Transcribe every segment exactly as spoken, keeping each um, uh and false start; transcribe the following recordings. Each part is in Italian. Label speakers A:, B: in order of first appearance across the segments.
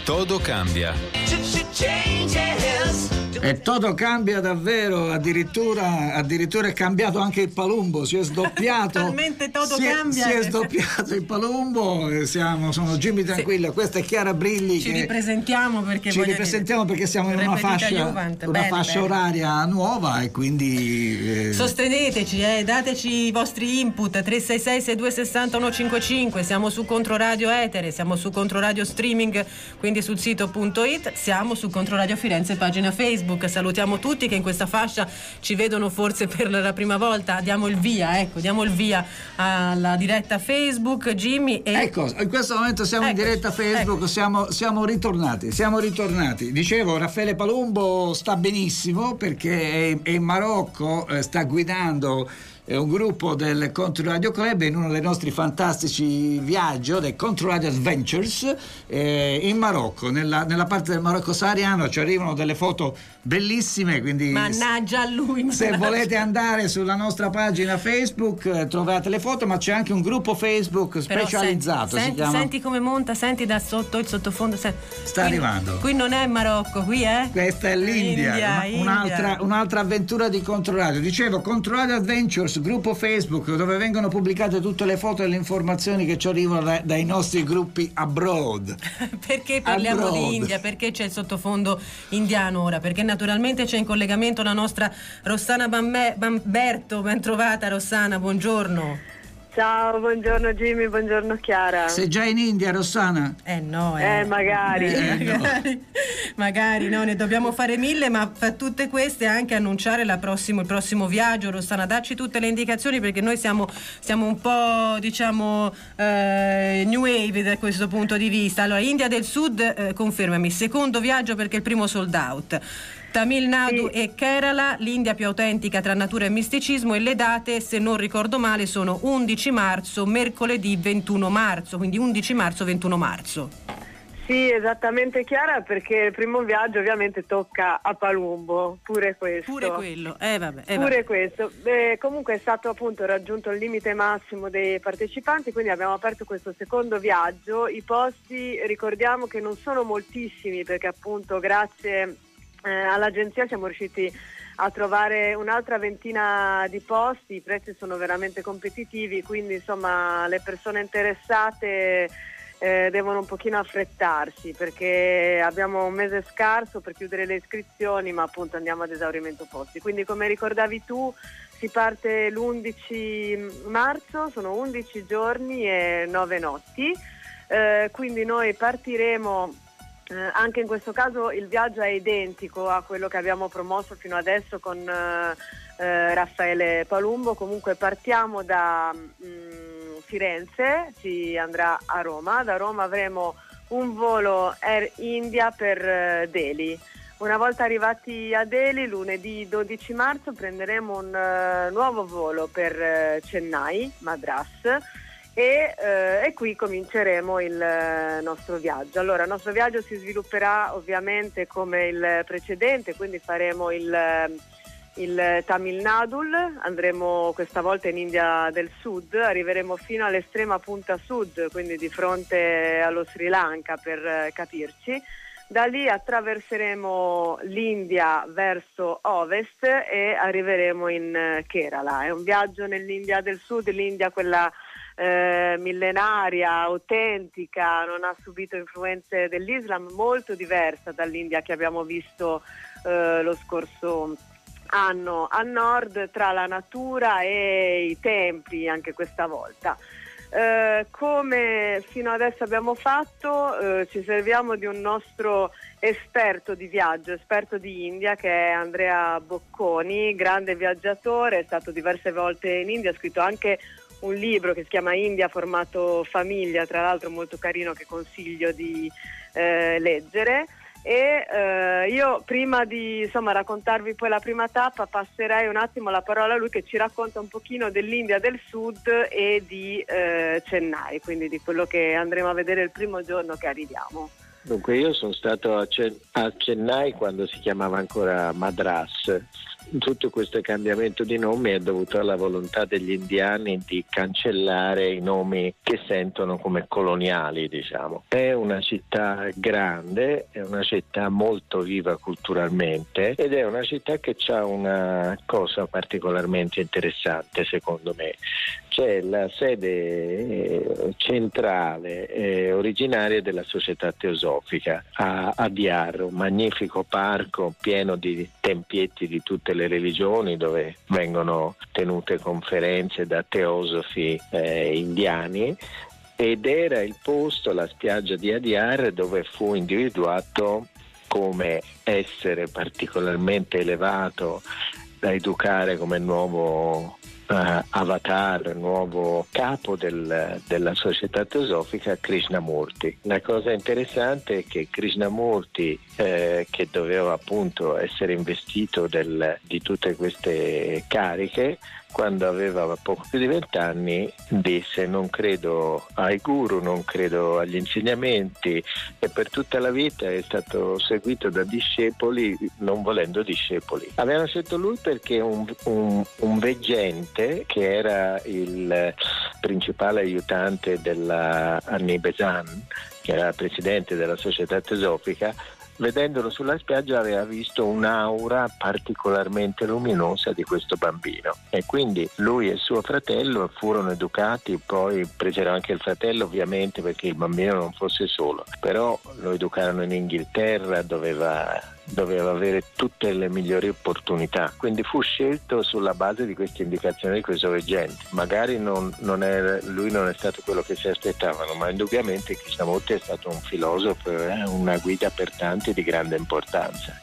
A: Todo cambia.
B: E tutto cambia davvero, addirittura, addirittura è cambiato anche il Palumbo, si è sdoppiato.
C: Talmente tutto
B: si è,
C: cambia.
B: Si è sdoppiato il Palumbo, siamo, sono Jimmy Tranquillo, sì. Questa è Chiara Brilli.
C: Ci
B: che
C: ripresentiamo perché
B: ci ripresentiamo perché siamo in una fascia, Juvent, una bene, fascia bene. oraria nuova e quindi...
C: Eh... Sosteneteci, eh, dateci i vostri input, tre sei sei sei due sei zero uno cinque cinque, siamo su Controradio Etere, siamo su Controradio Streaming, quindi sul sito punto it, siamo su Controradio Firenze, pagina Facebook. Salutiamo tutti che in questa fascia ci vedono forse per la prima volta. Diamo il via, ecco, diamo il via alla diretta Facebook, Jimmy. E...
B: Ecco, in questo momento siamo ecco, in diretta Facebook, ecco. siamo, siamo ritornati, siamo ritornati. Dicevo, Raffaele Palumbo sta benissimo perché è, è in Marocco, eh, sta guidando è un gruppo del Controradio Club in uno dei nostri fantastici viaggi del Controradio Adventures eh, in Marocco, nella, nella parte del Marocco sahariano. Ci arrivano delle foto bellissime, quindi
C: mannaggia a lui mannaggia.
B: Se volete andare sulla nostra pagina Facebook eh, trovate le foto, ma c'è anche un gruppo Facebook specializzato.
C: Però senti,
B: si
C: senti,
B: chiama...
C: senti come monta, senti da sotto il sottofondo, senti.
B: sta
C: qui,
B: arrivando.
C: Qui non è Marocco, qui è
B: questa è l'India,
C: India,
B: una,
C: India.
B: Un'altra, un'altra avventura di Controradio. Dicevo, Controradio Adventures, gruppo Facebook dove vengono pubblicate tutte le foto e le informazioni che ci arrivano da, dai nostri gruppi abroad.
C: Perché parliamo
B: abroad.
C: di India? Perché c'è il sottofondo indiano ora? Perché naturalmente c'è in collegamento la nostra Rossana Bambe- Bamberto. Ben trovata Rossana, buongiorno.
D: Ciao, buongiorno Jimmy, buongiorno Chiara.
B: Sei già in India, Rossana?
C: Eh no, eh,
D: eh magari.
C: Eh, magari, no. magari no, ne dobbiamo fare mille, ma fra tutte queste anche annunciare la prossimo, il prossimo viaggio. Rossana, dacci tutte le indicazioni perché noi siamo, siamo un po', diciamo, eh, new wave da questo punto di vista. Allora, India del Sud, eh, confermami, secondo viaggio perché il primo sold out. Tamil Nadu sì. e Kerala, l'India più autentica tra natura e misticismo, e le date, se non ricordo male, sono undici marzo, mercoledì ventuno marzo, quindi undici marzo, ventuno marzo.
D: Sì, esattamente Chiara, perché il primo viaggio ovviamente tocca a Palumbo, pure questo.
C: Pure quello, eh vabbè. Eh,
D: pure
C: vabbè.
D: questo. Beh, comunque è stato appunto raggiunto il limite massimo dei partecipanti, quindi abbiamo aperto questo secondo viaggio. I posti, ricordiamo che non sono moltissimi, perché appunto grazie eh, all'agenzia siamo riusciti a trovare un'altra ventina di posti, i prezzi sono veramente competitivi, quindi insomma le persone interessate Eh, devono un pochino affrettarsi perché abbiamo un mese scarso per chiudere le iscrizioni, ma appunto andiamo ad esaurimento posti. Quindi, come ricordavi tu, si parte l'undici marzo, sono undici giorni e nove notti, eh, quindi noi partiremo, eh, anche in questo caso il viaggio è identico a quello che abbiamo promosso fino adesso con eh, eh, Raffaele Palumbo. Comunque partiamo da mh, Firenze, si andrà a Roma, da Roma avremo un volo Air India per uh, Delhi. Una volta arrivati a Delhi, lunedì dodici marzo, prenderemo un uh, nuovo volo per uh, Chennai, Madras, e, uh, e qui cominceremo il uh, nostro viaggio. Allora, il nostro viaggio si svilupperà ovviamente come il precedente, quindi faremo il... Uh, il Tamil Nadu, andremo questa volta in India del Sud, arriveremo fino all'estrema punta sud, quindi di fronte allo Sri Lanka per eh, capirci. Da lì attraverseremo l'India verso ovest e arriveremo in eh, Kerala. È un viaggio nell'India del Sud, l'India quella eh, millenaria, autentica, non ha subito influenze dell'Islam, molto diversa dall'India che abbiamo visto eh, lo scorso anno a nord, tra la natura e i templi anche questa volta. Eh, come fino adesso abbiamo fatto, eh, ci serviamo di un nostro esperto di viaggio, esperto di India, che è Andrea Bocconi, grande viaggiatore, è stato diverse volte in India, ha scritto anche un libro che si chiama India formato famiglia, tra l'altro molto carino, che consiglio di eh, leggere. E eh, io prima di insomma raccontarvi poi la prima tappa passerei un attimo la parola a lui, che ci racconta un pochino dell'India del Sud e di eh, Chennai, quindi di quello che andremo a vedere il primo giorno che arriviamo.
E: Dunque io sono stato a, Chen- a Chennai quando si chiamava ancora Madras
A: tutto questo cambiamento di nomi è dovuto alla volontà degli indiani di cancellare i nomi che sentono come coloniali, diciamo. È una città grande, è una città molto viva culturalmente ed è una città che ha una cosa particolarmente interessante, secondo me. C'è la sede centrale eh, originaria della Società Teosofica a, a Diyar, un magnifico parco pieno di tempietti di tutte le religioni dove vengono tenute conferenze da teosofi eh, indiani, ed era il posto, la spiaggia di Adyar, dove fu individuato come essere particolarmente elevato da educare come nuovo Uh, avatar, nuovo capo del, della società teosofica, Krishnamurti. La cosa interessante è che Krishnamurti, eh, che doveva appunto essere investito del, di tutte queste cariche, quando aveva poco più di vent'anni disse: non credo ai guru, non credo agli insegnamenti, e per tutta la vita è stato seguito da discepoli non volendo discepoli. Avevano scelto lui perché un, un, un veggente, che era il principale aiutante della Anni Besant, che era presidente della società teosofica, vedendolo sulla spiaggia aveva visto un'aura particolarmente luminosa di questo bambino, e quindi lui e suo fratello furono educati. Poi presero anche il fratello, ovviamente, perché il bambino non fosse solo, però lo educarono in Inghilterra, doveva, doveva avere tutte le migliori opportunità, quindi fu scelto sulla base di queste indicazioni di questo veggente. Magari non, non è, lui non è stato quello che si aspettavano, ma indubbiamente Krishnamurti è stato un filosofo, eh, una guida per tanti di grande importanza.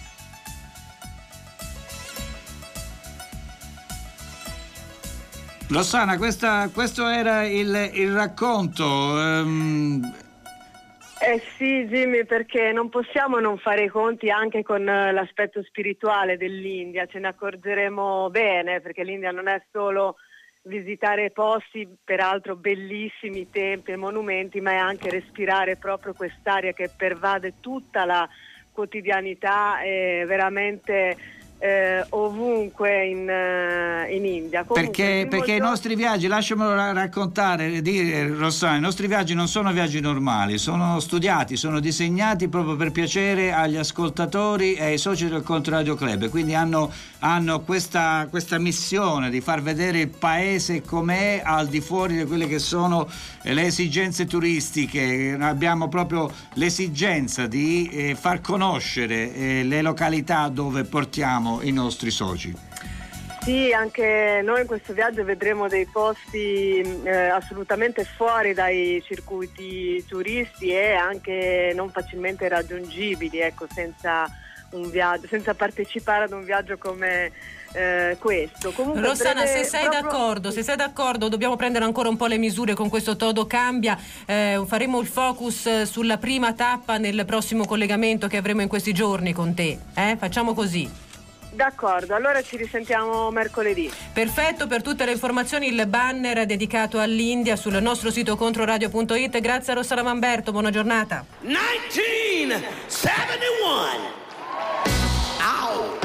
B: Rossana, questa, questo era il, il racconto. Um...
D: Eh sì, Jimmy, perché non possiamo non fare i conti anche con l'aspetto spirituale dell'India, ce ne accorgeremo bene, perché l'India non è solo visitare posti, peraltro bellissimi, templi e monumenti, ma è anche respirare proprio quest'aria che pervade tutta la quotidianità e veramente eh, ovunque in, uh, in India. Comunque,
B: perché perché giorno... i nostri viaggi, lasciamelo raccontare, dire Rossana, i nostri viaggi non sono viaggi normali, sono studiati, sono disegnati proprio per piacere agli ascoltatori e ai soci del Controradio Club, quindi hanno, hanno questa, questa missione di far vedere il paese com'è al di fuori di quelle che sono le esigenze turistiche. Abbiamo proprio l'esigenza di eh, far conoscere eh, le località dove portiamo i nostri soci.
D: Sì, anche noi in questo viaggio vedremo dei posti eh, assolutamente fuori dai circuiti turisti e anche non facilmente raggiungibili, ecco, senza un viaggio, senza partecipare ad un viaggio come eh, questo. Comunque,
C: Rossana,
D: breve,
C: se sei
D: proprio...
C: d'accordo, se sei d'accordo, dobbiamo prendere ancora un po' le misure con questo Todo Cambia. Eh, faremo il focus sulla prima tappa nel prossimo collegamento che avremo in questi giorni con te. Eh? Facciamo così.
D: D'accordo, allora ci risentiamo mercoledì.
C: Perfetto, per tutte le informazioni il banner dedicato all'India sul nostro sito controradio punto it. Grazie a Rossana Mamberto, buona giornata.
E: millenovecentosettantuno. Ow.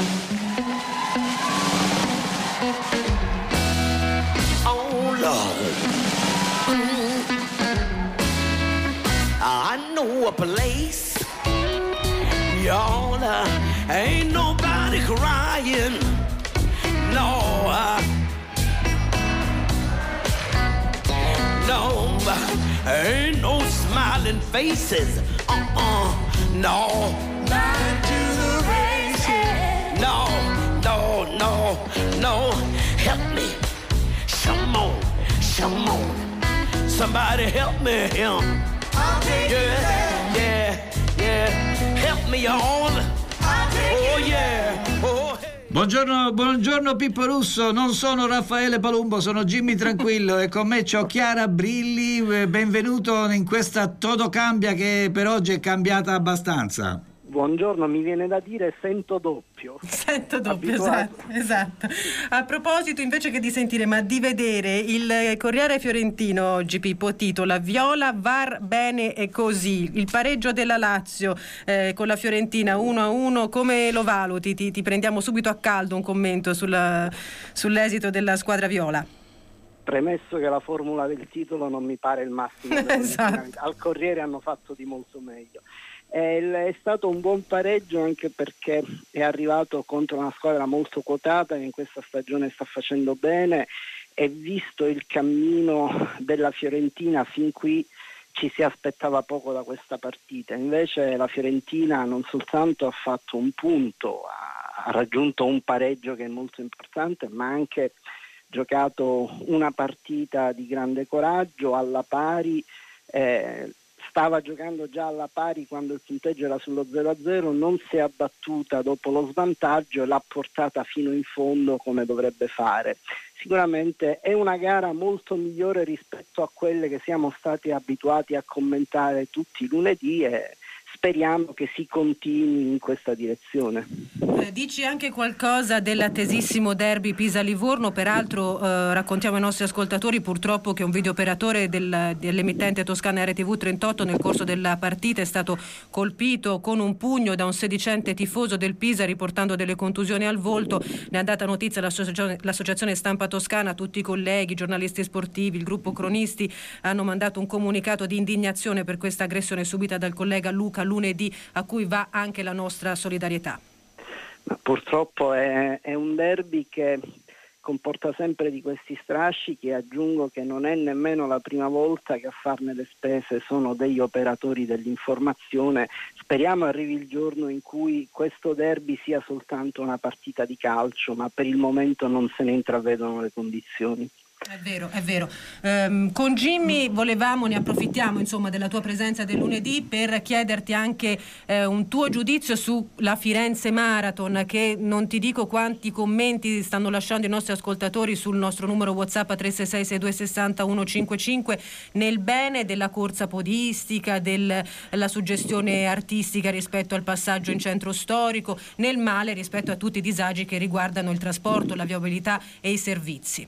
E: Oh Lord. Mm. I know a place. Y'all, uh, ain't nobody crying, no, uh, no, uh, ain't no smiling faces, uh-uh, no, not to the races, no, no, no, no, help me, come on, come on, somebody help me, him, I'll take yeah, yeah, yeah. Help me on. Oh yeah. Oh, hey.
B: Buongiorno, buongiorno Pippo Russo, non sono Raffaele Palumbo, sono Jimmy Tranquillo e con me c'ho Chiara Brilli. Benvenuto in questa Todo Cambia che per oggi è cambiata abbastanza.
F: buongiorno, mi viene da dire sento doppio.
C: Sento doppio,
F: Abituato.
C: esatto, esatto. A proposito, invece che di sentire, ma di vedere, il Corriere Fiorentino oggi, Pippo, titola Viola, V A R bene e così. Il pareggio della Lazio eh, con la Fiorentina uno a uno, come lo valuti? Ti, ti prendiamo subito a caldo un commento sulla, sull'esito della squadra viola.
F: Premesso che la formula del titolo non mi pare il massimo.
C: Esatto.
F: Al Corriere hanno fatto di molto meglio. È stato un buon pareggio anche perché è arrivato contro una squadra molto quotata che in questa stagione sta facendo bene, e visto il cammino della Fiorentina fin qui ci si aspettava poco da questa partita. Invece la Fiorentina non soltanto ha fatto un punto, ha raggiunto un pareggio che è molto importante, ma ha anche giocato una partita di grande coraggio alla pari. eh, Stava giocando già alla pari quando il punteggio era sullo zero a zero, non si è abbattuta dopo lo svantaggio e l'ha portata fino in fondo come dovrebbe fare. Sicuramente è una gara molto migliore rispetto a quelle che siamo stati abituati a commentare tutti i lunedì, e speriamo che si continui in questa direzione.
C: Eh, dici anche qualcosa dell'attesissimo derby Pisa-Livorno, peraltro eh, raccontiamo ai nostri ascoltatori purtroppo che un videooperatore del, dell'emittente toscana R T V trentotto nel corso della partita è stato colpito con un pugno da un sedicente tifoso del Pisa, riportando delle contusioni al volto. Ne ha data notizia l'associazione, l'associazione Stampa Toscana, tutti i colleghi, giornalisti sportivi, il gruppo cronisti hanno mandato un comunicato di indignazione per questa aggressione subita dal collega Luca lunedì, a cui va anche la nostra solidarietà.
F: Ma purtroppo è, è un derby che comporta sempre di questi strascichi, e aggiungo che non è nemmeno la prima volta che a farne le spese sono degli operatori dell'informazione. Speriamo arrivi il giorno in cui questo derby sia soltanto una partita di calcio, ma per il momento non se ne intravedono le condizioni.
C: È vero, è vero. Um, con Jimmy volevamo, ne approfittiamo insomma della tua presenza del lunedì per chiederti anche eh, un tuo giudizio sulla Firenze Marathon, che non ti dico quanti commenti stanno lasciando i nostri ascoltatori sul nostro numero WhatsApp a tre sei sei sei due sei zero uno cinque cinque, nel bene della corsa podistica, della suggestione artistica rispetto al passaggio in centro storico, nel male rispetto a tutti i disagi che riguardano il trasporto, la viabilità e i servizi.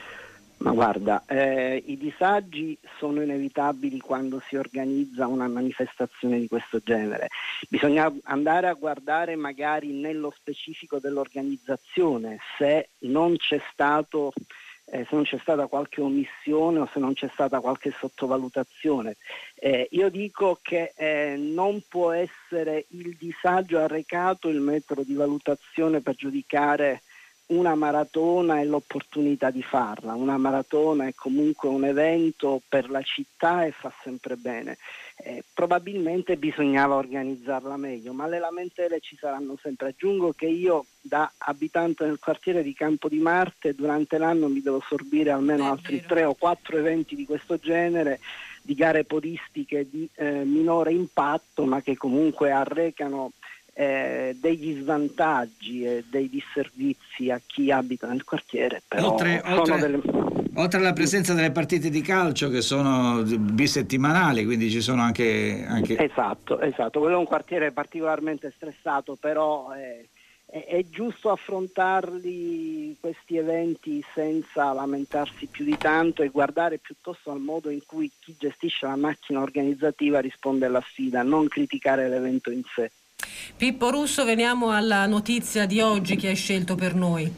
F: Ma guarda, eh, i disagi sono inevitabili quando si organizza una manifestazione di questo genere. Bisogna andare a guardare magari nello specifico dell'organizzazione, se non c'è stato, eh, se non c'è stata qualche omissione o se non c'è stata qualche sottovalutazione. Eh, io dico che eh, non può essere il disagio arrecato il metro di valutazione per giudicare una maratona e l'opportunità di farla. Una maratona è comunque un evento per la città e fa sempre bene. Eh, probabilmente bisognava organizzarla meglio, ma le lamentele ci saranno sempre. Aggiungo che io, da abitante del quartiere di Campo di Marte, durante l'anno mi devo sorbire almeno altri tre o quattro eventi di questo genere, di gare podistiche di eh, minore impatto, ma che comunque arrecano Eh, degli svantaggi e dei disservizi a chi abita nel quartiere. Però
B: oltre,
F: sono
B: oltre,
F: delle...
B: oltre alla presenza delle partite di calcio che sono bisettimanali, quindi ci sono anche, anche...
F: Esatto, esatto, quello è un quartiere particolarmente stressato, però è, è, è giusto affrontarli questi eventi senza lamentarsi più di tanto e guardare piuttosto al modo in cui chi gestisce la macchina organizzativa risponde alla sfida, non criticare l'evento in sé.
C: Pippo Russo, veniamo alla notizia di oggi che hai scelto per noi.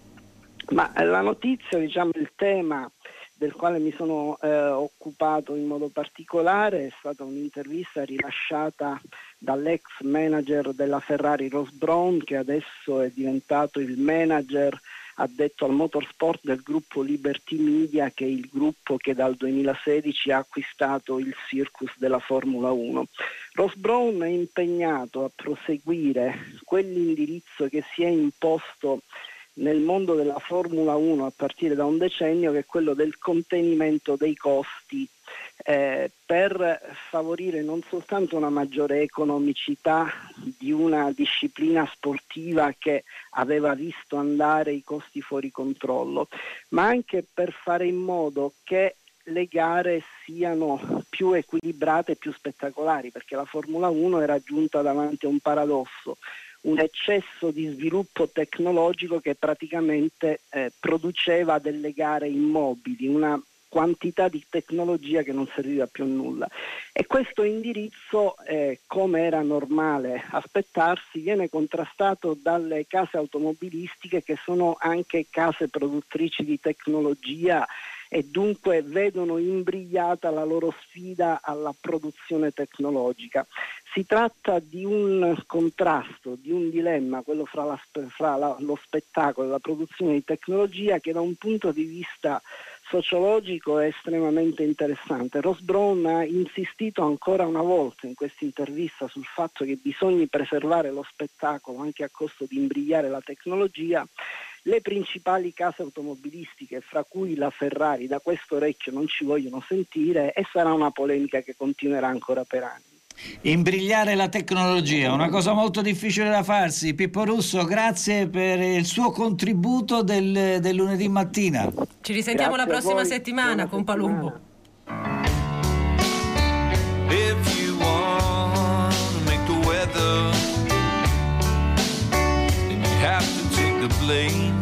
F: Ma la notizia, diciamo, il tema del quale mi sono eh, occupato in modo particolare è stata un'intervista rilasciata dall'ex manager della Ferrari Ross Brown, che adesso è diventato il manager addetto al motorsport del gruppo Liberty Media, che è il gruppo che dal duemilasedici ha acquistato il circus della Formula uno. Ross Brown è impegnato a proseguire quell'indirizzo che si è imposto nel mondo della Formula uno a partire da un decennio, che è quello del contenimento dei costi, eh, per favorire non soltanto una maggiore economicità di una disciplina sportiva che aveva visto andare i costi fuori controllo, ma anche per fare in modo che le gare siano più equilibrate e più spettacolari, perché la Formula uno era giunta davanti a un paradosso, un eccesso di sviluppo tecnologico che praticamente eh, produceva delle gare immobili, una quantità di tecnologia che non serviva più a nulla, e questo indirizzo, eh, come era normale aspettarsi, viene contrastato dalle case automobilistiche, che sono anche case produttrici di tecnologia e dunque vedono imbrigliata la loro sfida alla produzione tecnologica. Si tratta di un contrasto, di un dilemma, quello fra, la, fra la, lo spettacolo e la produzione di tecnologia, che da un punto di vista sociologico è estremamente interessante. Ross Brown ha insistito ancora una volta in questa intervista sul fatto che bisogna preservare lo spettacolo anche a costo di imbrigliare la tecnologia. Le principali case automobilistiche, fra cui la Ferrari, da questo orecchio non ci vogliono sentire, e sarà una polemica che continuerà ancora per anni.
B: Imbrigliare la tecnologia, una cosa molto difficile da farsi. Pippo Russo, grazie per il suo contributo del, del lunedì mattina.
C: Ci risentiamo
F: Grazie
C: la prossima
F: voi.
C: settimana
F: Buona
C: con Palumbo.
G: If you want to make the weather, then you have to take the blame.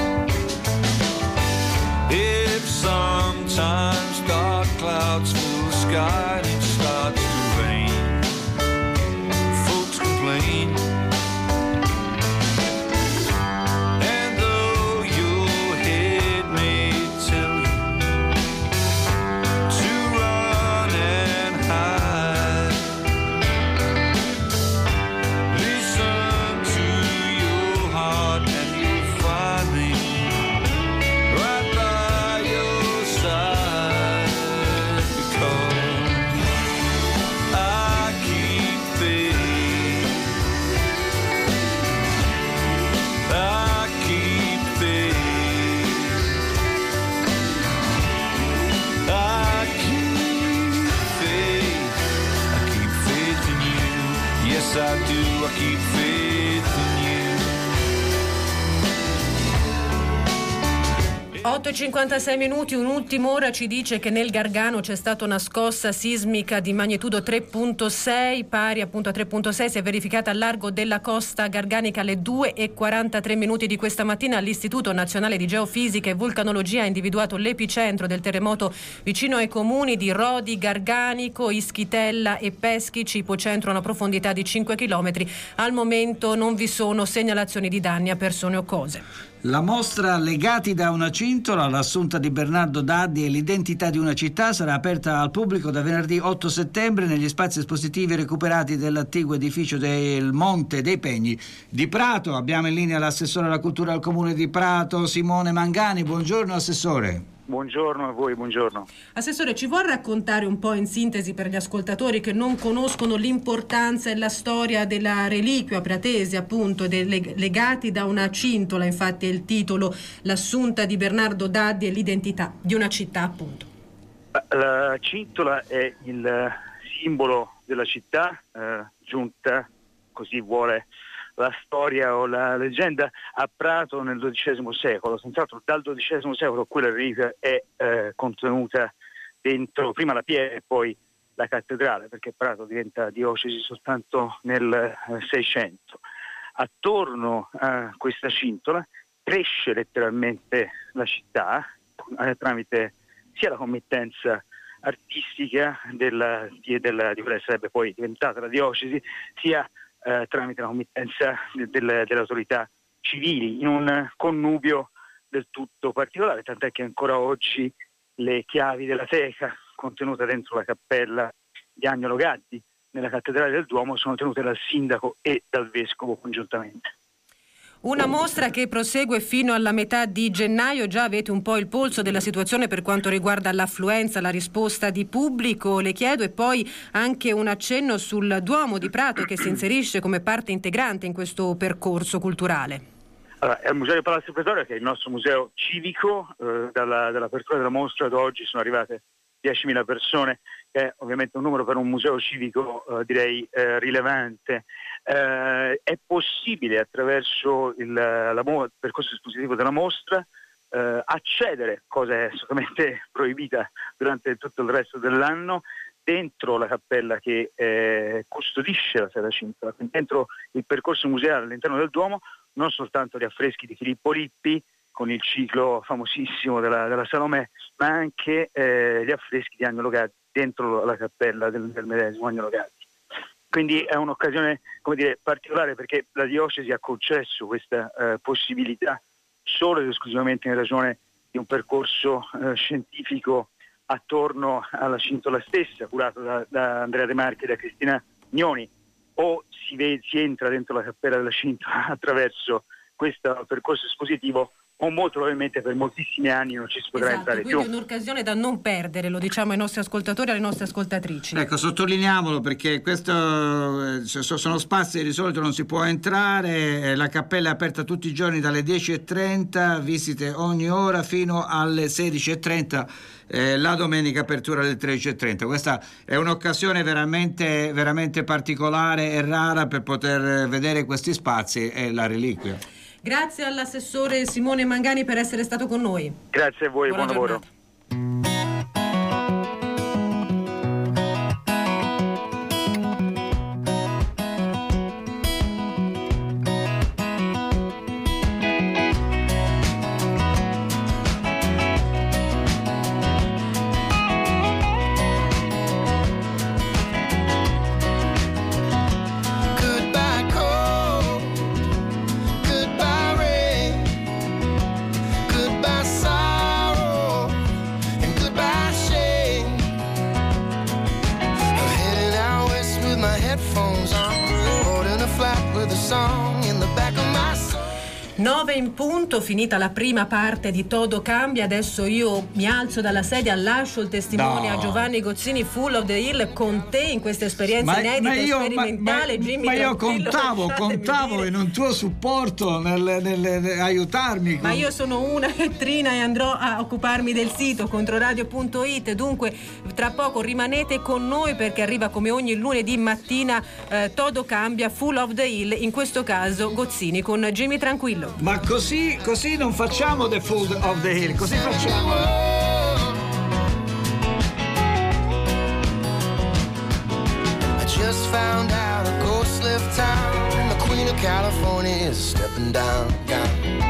G: If sometimes dark clouds fill the sky and it starts to rain, folks complain. And though your head may tell you to run and hide, listen to your heart and you'll find me right by your side, because I keep faith, I keep faith, I keep faith, I keep faith in you. Yes, I do, I keep faith in you.
C: otto e cinquantasei minuti, un'ultima ora ci dice che nel Gargano c'è stata una scossa sismica di magnitudo tre virgola sei, pari appunto a tre virgola sei, si è verificata al largo della costa garganica alle due e quarantatré minuti di questa mattina. L'Istituto Nazionale di Geofisica e Vulcanologia ha individuato l'epicentro del terremoto vicino ai comuni di Rodi, Garganico, Ischitella e Peschici, ipocentro a una profondità di cinque chilometri. Al momento non vi sono segnalazioni di danni a persone o cose.
B: La mostra Legati da una cintola, l'assunta di Bernardo Daddi e l'identità di una città sarà aperta al pubblico da venerdì otto settembre negli spazi espositivi recuperati dell'attiguo edificio del Monte dei Pegni di Prato. Abbiamo in linea l'assessore alla cultura del comune di Prato, Simone Mangani. Buongiorno assessore.
H: Buongiorno a voi, buongiorno.
C: Assessore, ci vuol raccontare un po' in sintesi per gli ascoltatori che non conoscono l'importanza e la storia della reliquia pratese, appunto, dei Legati da una cintola, infatti è il titolo, l'assunta di Bernardo Daddi e l'identità di una città, appunto.
H: La cintola è il simbolo della città, eh, giunta, così vuole la storia o la leggenda, a Prato nel dodicesimo secolo. Senz'altro dal dodicesimo secolo quella reliquia è eh, contenuta dentro prima la pietra e poi la cattedrale, perché Prato diventa diocesi soltanto nel eh, Seicento. Attorno a questa cintola cresce letteralmente la città eh, tramite sia la committenza artistica della, di, della, di quella che sarebbe poi diventata la diocesi, sia Eh, tramite la committenza de, de, delle autorità civili, in un connubio del tutto particolare, tant'è che ancora oggi le chiavi della teca contenute dentro la cappella di Agnolo Gaddi nella cattedrale del Duomo sono tenute dal sindaco e dal vescovo congiuntamente.
C: Una mostra che prosegue fino alla metà di gennaio. Già avete un po' il polso della situazione per quanto riguarda l'affluenza, la risposta di pubblico, le chiedo, e poi anche un accenno sul Duomo di Prato che si inserisce come parte integrante in questo percorso culturale.
H: Allora, è il Museo di Palazzo Pretorio, che è il nostro museo civico. Eh, dalla, dall'apertura della mostra ad oggi sono arrivate diecimila persone, che è ovviamente un numero per un museo civico eh, direi eh, rilevante. Eh, è possibile attraverso il, la, il percorso espositivo della mostra eh, accedere, cosa è assolutamente proibita durante tutto il resto dell'anno, dentro la cappella che eh, custodisce la Sacra Cintola, quindi dentro il percorso museale all'interno del Duomo, non soltanto gli affreschi di Filippo Lippi con il ciclo famosissimo della, della Salomè, ma anche eh, gli affreschi di Agnolo Gaddi dentro la cappella del, del medesimo Agnolo Gaddi. Quindi è un'occasione, come dire, particolare, perché la diocesi ha concesso questa eh, possibilità solo ed esclusivamente in ragione di un percorso eh, scientifico attorno alla cintola stessa, curato da, da Andrea De Marchi e da Cristina Gnoni, o si, ve, si entra dentro la cappella della cintola attraverso questo percorso espositivo, o molto probabilmente per moltissimi anni non ci si potrà
C: esatto,
H: entrare
C: quindi
H: più.
C: È un'occasione da non perdere, lo diciamo ai nostri ascoltatori e alle nostre ascoltatrici.
B: Ecco, sottolineiamolo, perché questo eh, sono spazi di solito non si può entrare, la cappella è aperta tutti i giorni dalle dieci e trenta, visite ogni ora fino alle sedici e trenta, eh, la domenica apertura alle tredici e trenta. Questa è un'occasione veramente, veramente particolare e rara per poter vedere questi spazi e la reliquia.
C: Grazie all'assessore Simone Mangani per essere stato con noi.
H: Grazie a voi,
C: buon lavoro. nove in punto, finita la prima parte di Todo Cambia. Adesso io mi alzo dalla sedia, lascio il testimone no. a Giovanni Gozzini, Full of the Hill, con te in questa esperienza ma, inedita, ma io, sperimentale.
B: Ma,
C: Jimmy,
B: ma io contavo, contavo in un tuo supporto nel, nel, nel aiutarmi.
C: Ma io sono una Trina e andrò a occuparmi del sito controradio punto it. Dunque, tra poco rimanete con noi, perché arriva come ogni lunedì mattina eh, Todo Cambia, Full of the Hill, in questo caso Gozzini con Jimmy Tranquillo.
B: Ma così, così non facciamo The Fool of the Hill, così facciamo.
I: I just found out a ghost left town and the Queen of California is stepping down, down.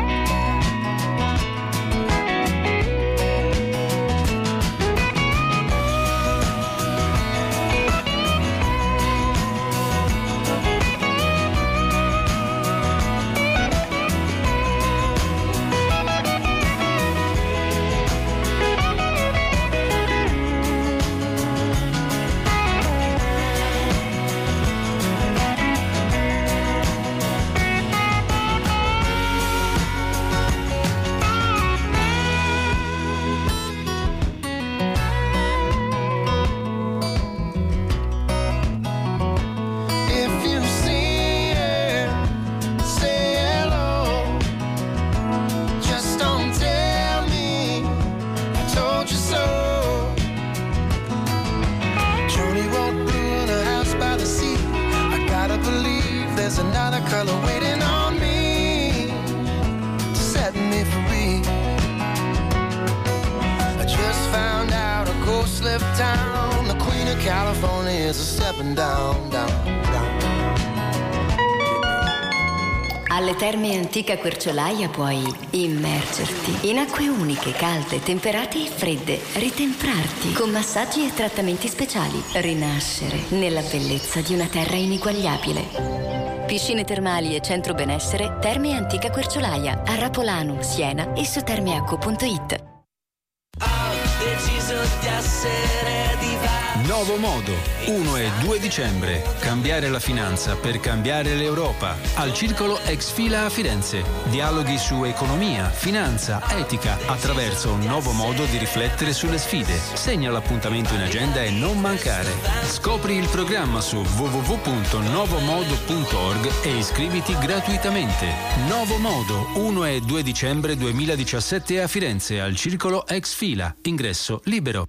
J: Alle Terme Antica Querciolaia puoi immergerti in acque uniche, calde, temperate e fredde, ritemprarti con massaggi e trattamenti speciali, rinascere nella bellezza di una terra ineguagliabile. Piscine termali e centro benessere Terme Antica Querciolaia a Rapolano, Siena e su termeacqua punto it.
E: Ho deciso di essere diva.
K: Nuovo modo, primo e due dicembre. Cambiare la finanza per cambiare l'Europa. Al Circolo Ex Fila a Firenze. Dialoghi su economia, finanza, etica, attraverso un nuovo modo di riflettere sulle sfide. Segna l'appuntamento in agenda e non mancare. Scopri il programma su w w w punto novomodo punto org e iscriviti gratuitamente. Nuovo modo, primo e due dicembre duemiladiciassette a Firenze, al Circolo Ex Fila. Ingresso libero.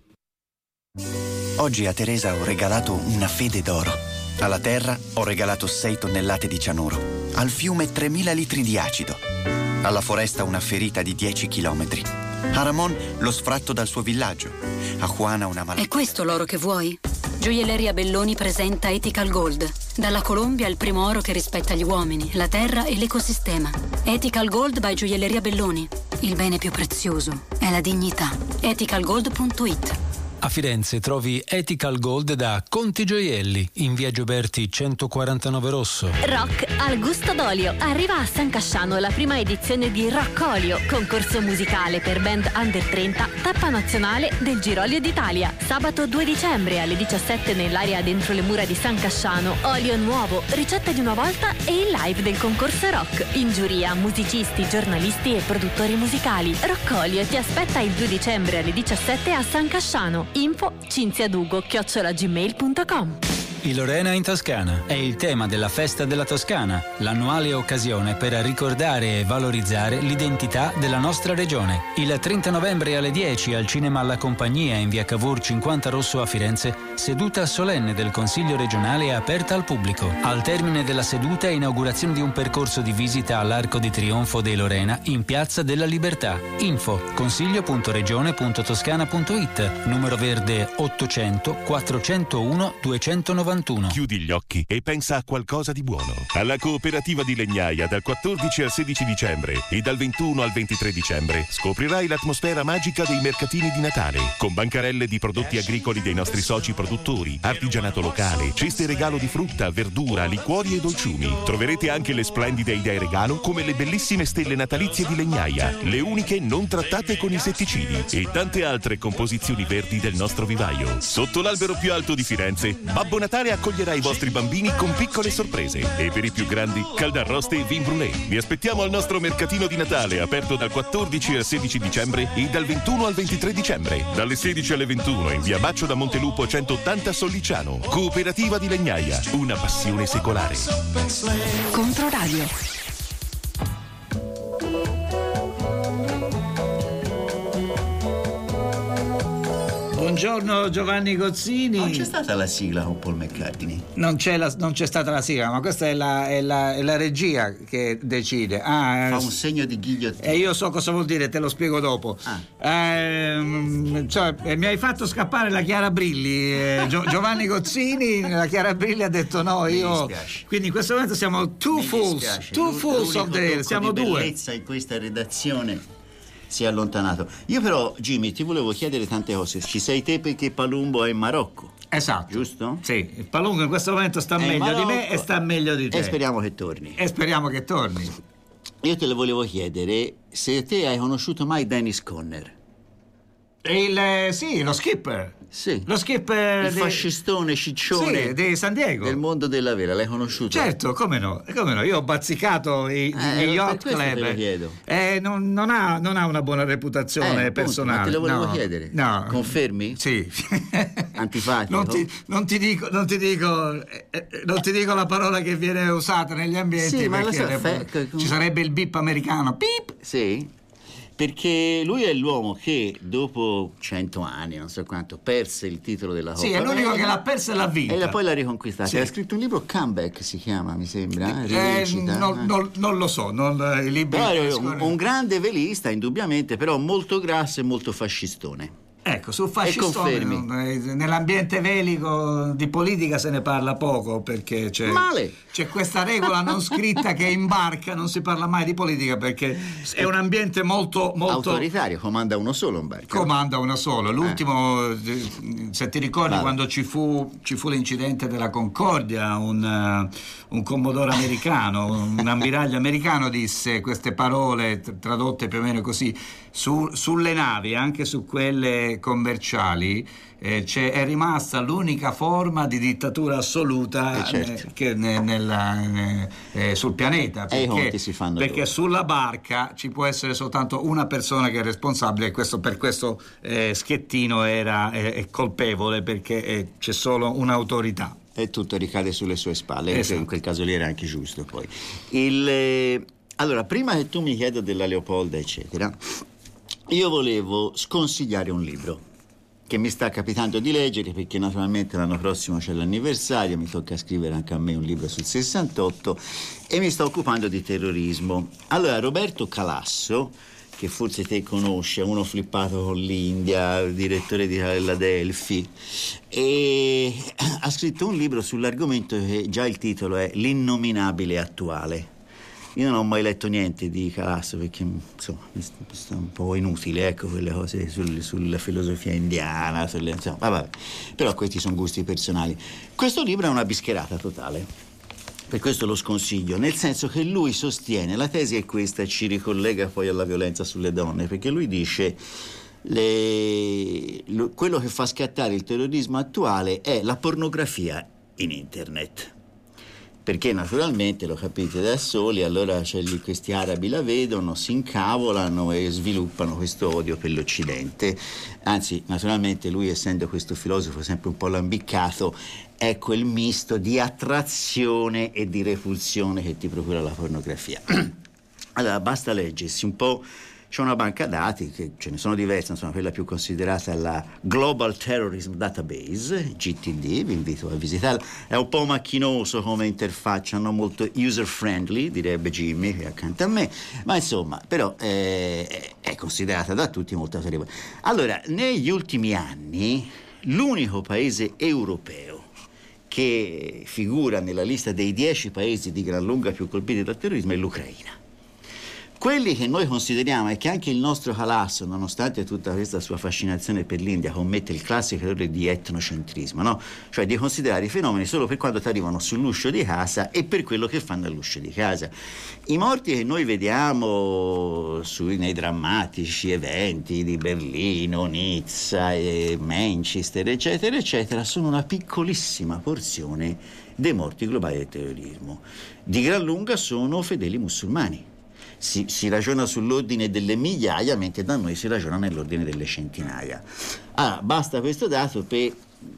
L: Oggi a Teresa ho regalato una fede d'oro. Alla terra ho regalato sei tonnellate di cianuro. Al fiume tremila litri di acido. Alla foresta una ferita di dieci chilometri. A Ramon lo sfratto dal suo villaggio. A Juana una malattia.
M: È questo l'oro che vuoi? Gioielleria Belloni presenta Ethical Gold. Dalla Colombia il primo oro che rispetta gli uomini, la terra e l'ecosistema. Ethical Gold by Gioielleria Belloni. Il bene più prezioso è la dignità. ethical gold punto it.
K: A Firenze trovi Ethical Gold da Conti Gioielli, in via Gioberti centoquarantanove Rosso.
N: Rock al gusto d'olio. Arriva a San Casciano la prima edizione di Rock Olio, concorso musicale per band under trenta, tappa nazionale del Girolio d'Italia. Sabato due dicembre alle diciassette nell'area dentro le mura di San Casciano. Olio nuovo, ricetta di una volta e il live del concorso rock. In giuria musicisti, giornalisti e produttori musicali. Rock Olio ti aspetta il due dicembre alle diciassette a San Casciano. Info cinziadugo chiocciola gmail punto com.
K: Il Lorena in Toscana è il tema della Festa della Toscana, l'annuale occasione per ricordare e valorizzare l'identità della nostra regione. Il trenta novembre alle dieci al Cinema alla Compagnia in via Cavour cinquanta Rosso a Firenze, seduta solenne del Consiglio regionale aperta al pubblico. Al termine della seduta, inaugurazione di un percorso di visita all'Arco di Trionfo dei Lorena in Piazza della Libertà. Info consiglio punto regione punto toscana punto it, numero verde ottocento quattrocentouno duecentonovantuno.
O: Chiudi gli occhi e pensa a qualcosa di buono. Alla Cooperativa di Legnaia dal quattordici al sedici dicembre e dal ventuno al ventitré dicembre scoprirai l'atmosfera magica dei mercatini di Natale, con bancarelle di prodotti agricoli dei nostri soci produttori, artigianato locale, ceste regalo di frutta, verdura, liquori e dolciumi. Troverete anche le splendide idee regalo come le bellissime stelle natalizie di Legnaia, le uniche non trattate con insetticidi, e tante altre composizioni verdi del nostro vivaio. Sotto l'albero più alto di Firenze, Babbo Natale accoglierà i vostri bambini con piccole sorprese, e per i più grandi caldarroste e vin brûlé. Vi aspettiamo al nostro mercatino di Natale aperto dal quattordici al sedici dicembre e dal ventuno al ventitré dicembre, dalle sedici alle ventuno in via Baccio da Montelupo centottanta Solliciano. Cooperativa di Legnaia, una passione secolare.
M: Controradio.
B: Buongiorno Giovanni Gozzini.
P: Non c'è stata la sigla con Paul McCartney?
B: Non c'è, la, non c'è stata la sigla, ma questa è la, è la, è la regia che decide. Ah,
P: Fa un segno di ghigliottina.
B: E io so cosa vuol dire, te lo spiego dopo.
P: Ah.
B: Eh, cioè, eh, mi hai fatto scappare la Chiara Brilli, eh, Gio, Giovanni Gozzini, la Chiara Brilli ha detto no, io. Quindi in questo momento siamo two
P: Mi
B: fools,
P: dispiace.
B: two fools of the air, siamo
P: di
B: due.
P: bellezza in questa redazione si è allontanato. Io però, Jimmy, ti volevo chiedere tante cose. Ci sei te perché Palumbo è in Marocco?
B: Esatto.
P: Giusto?
B: Sì, il Palumbo in questo momento sta
P: È in
B: meglio
P: Marocco
B: di me e sta meglio di te.
P: E speriamo che torni.
B: E speriamo che torni.
P: Io te le volevo chiedere se te hai conosciuto mai Dennis Conner.
B: Il, eh, sì, lo skipper.
P: Sì.
B: Lo skipper
P: Il
B: di-
P: fascistone ciccione
B: Sì, di San Diego.
P: del mondo della vera, l'hai conosciuto?
B: Certo, come no, come no, io ho bazzicato i,
P: Eh,
B: gli
P: per
B: yacht
P: questo te
B: club.
P: lo chiedo.
B: Eh, non, non ha, non ha una buona reputazione
P: Eh, appunto,
B: personale.
P: ma te lo volevo
B: no.
P: chiedere.
B: No.
P: Confermi?
B: Sì.
P: Antipatico?
B: Non ti, non ti dico, non ti dico, eh, eh, non ti dico la parola che viene usata negli ambienti,
P: Sì, ma lo
B: perché
P: so,
B: le-
P: fe-
B: ci sarebbe il bip americano. Pip!
P: Sì, perché lui è l'uomo che dopo cento anni, non so quanto, perse il titolo della Coppa
B: Sì, è l'unico
P: America
B: che l'ha persa e l'ha vinta.
P: e la- poi l'ha riconquistata.
B: Sì.
P: Ha scritto un libro, Comeback si chiama, mi sembra,
B: Eh,
P: rivincita.
B: non, non- non lo so, non, i libri
P: Però
B: che
P: è un,
B: escono-
P: un grande velista, indubbiamente, però molto grasso e molto fascistone.
B: Ecco, sul
P: E
B: fascistone,
P: confermi?
B: non- eh, nell'ambiente velico di politica se ne parla poco, perché c'è,
P: Male.
B: c'è questa regola non scritta che in barca non si parla mai di politica, perché è un ambiente molto, molto
P: Autoritario, comanda uno solo in barca.
B: comanda uno solo. L'ultimo, eh, se ti ricordi,
P: Vale.
B: quando ci fu, ci fu l'incidente della Concordia, un, eh, un commodore americano, un ammiraglio americano disse queste parole t- tradotte più o meno così: su- sulle navi, anche su quelle commerciali, eh, c'è, è rimasta l'unica forma di dittatura assoluta
P: Eh, certo.
B: eh, che ne- nella- ne- eh, sul pianeta,
P: E i
B: perché,
P: conti si fanno
B: perché
P: loro.
B: sulla barca ci può essere soltanto una persona che è responsabile, e questo, per questo eh, Schettino era è, è colpevole, perché eh, c'è solo un'autorità.
P: E tutto ricade sulle sue spalle,
B: Esatto.
P: in quel caso lì era anche giusto poi. Il, eh, allora, prima che tu mi chieda della Leopolda, eccetera, io volevo sconsigliare un libro. che mi sta capitando di leggere, perché naturalmente l'anno prossimo c'è l'anniversario, mi tocca scrivere anche a me un libro sul sessantotto e mi sto occupando di terrorismo. Allora, Roberto Calasso, che forse te conosci, è uno flippato con l'India, direttore di la Delphi, e ha scritto un libro sull'argomento che già il titolo è L'innominabile attuale. Io non ho mai letto niente di Calasso perché insomma mi sta un po' inutile, ecco, quelle cose sul, sulla filosofia indiana, sulle, insomma, vabbè. Però questi sono gusti personali. Questo libro è una bischerata totale, per questo lo sconsiglio, nel senso che lui sostiene, la tesi è questa e ci ricollega poi alla violenza sulle donne, perché lui dice le, lo, quello che fa scattare il terrorismo attuale è la pornografia in internet. Perché naturalmente, lo capite da soli, allora c'è lì, questi arabi la vedono, si incavolano e sviluppano questo odio per l'Occidente. Anzi, naturalmente lui, essendo questo filosofo sempre un po' lambiccato, è quel misto di attrazione e di repulsione che ti procura la pornografia. Allora, basta leggersi un po'. C'è una banca dati, che ce ne sono diverse, insomma quella più considerata è la Global Terrorism Database, G T D, vi invito a visitarla. È un po' macchinoso come interfaccia, non molto user friendly, direbbe Jimmy che è accanto a me, ma insomma, però è, è considerata da tutti molto autorevole. Allora, negli ultimi anni l'unico paese europeo che figura nella lista dei dieci paesi di gran lunga più colpiti dal terrorismo è l'Ucraina. Quelli che noi consideriamo, e che anche il nostro Calasso, nonostante tutta questa sua fascinazione per l'India, commette il classico errore di etnocentrismo, no? Cioè di considerare i fenomeni solo per quando ti arrivano sull'uscio di casa e per quello che fanno all'uscio di casa. I morti che noi vediamo sui, nei drammatici eventi di Berlino, Nizza, e Manchester, eccetera, eccetera, sono una piccolissima porzione dei morti globali del terrorismo. Di gran lunga sono fedeli musulmani. Si, si ragiona sull'ordine delle migliaia, mentre da noi si ragiona nell'ordine delle centinaia. Ah, basta questo dato per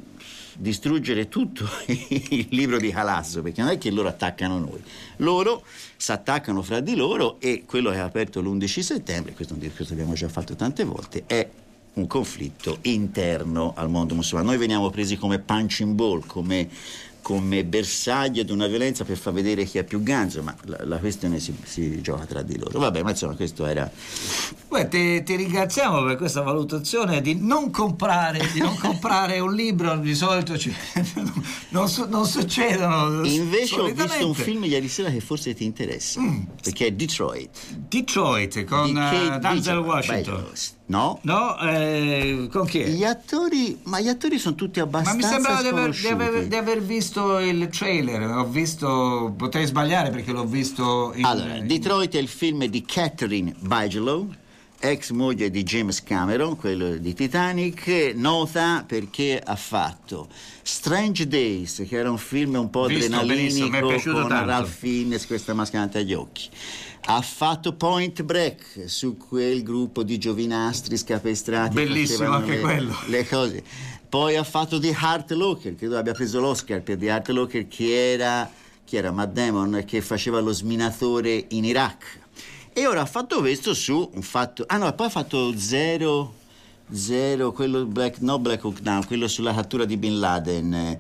P: distruggere tutto il libro di Calasso, perché non è che loro attaccano noi, loro si attaccano fra di loro, e quello che ha aperto l'undici settembre, questo è un discorso che abbiamo già fatto tante volte, è un conflitto interno al mondo musulmano. Noi veniamo presi come punching ball, come come bersaglio di una violenza per far vedere chi è più ganzo, ma la, la questione si, si gioca tra di loro. Vabbè, ma insomma questo era...
B: Beh, ti, ti ringraziamo per questa valutazione di non comprare di non comprare un libro, di solito ci, non, su, non succedono.
P: Invece ho visto un film ieri sera che forse ti interessa, mm. perché è Detroit.
B: Detroit con uh, Denzel Washington.
P: No?
B: No, eh, con chi è?
P: Gli attori, ma gli attori sono tutti abbastanza
B: Ma mi sembrava di aver,
P: sconosciuti.
B: di, aver, di aver visto il trailer, ho visto, potrei sbagliare perché l'ho visto in...
P: Allora, Detroit è il film di Catherine Bigelow, ex moglie di James Cameron, quello di Titanic, nota perché ha fatto Strange Days, che era un film un po'
B: visto,
P: adrenalinico con
B: tanto.
P: Ralph Fiennes, questa mascherata agli occhi. Ha fatto Point Break su quel gruppo di giovinastri scapestrati,
B: bellissimo anche
P: le,
B: quello,
P: le cose. Poi ha fatto The Hurt Locker, credo abbia preso l'Oscar per The Hurt Locker, che era, chi era Matt Damon, che faceva lo sminatore in Iraq. E ora ha fatto questo su un fatto, ah no, poi ha fatto Zero Zero, quello Black, no Black Hawk Down, quello sulla cattura di Bin Laden,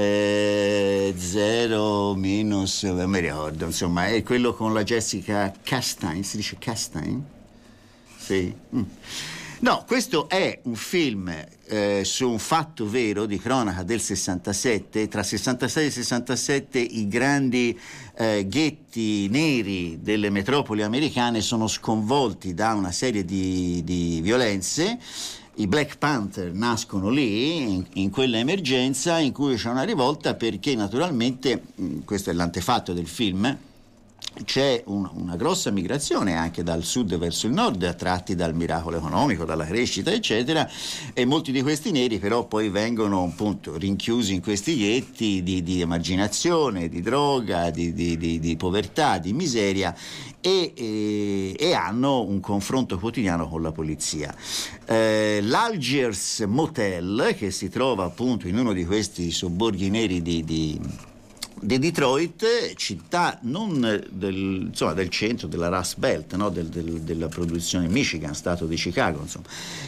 P: eh, Zero minus, non mi ricordo, insomma, è quello con la Jessica Chastain, si dice Chastain? Sì. Mm. No, questo è un film eh, su un fatto vero di cronaca del sessantasette. Tra sessantasei e sessantasette i grandi eh, ghetti neri delle metropoli americane sono sconvolti da una serie di, di violenze. I Black Panther nascono lì, in, in quella emergenza in cui c'è una rivolta perché naturalmente, questo è l'antefatto del film, c'è un, una grossa migrazione anche dal sud verso il nord, attratti dal miracolo economico, dalla crescita eccetera, e molti di questi neri però poi vengono appunto rinchiusi in questi ghetti di, di emarginazione, di droga, di, di, di, di povertà, di miseria, e, e, e hanno un confronto quotidiano con la polizia. Eh, L'Algiers Motel, che si trova appunto in uno di questi sobborghi neri di, di di Detroit, città non del, insomma, del centro della Rust Belt, no? del, del, della produzione Michigan, stato di Chicago, insomma.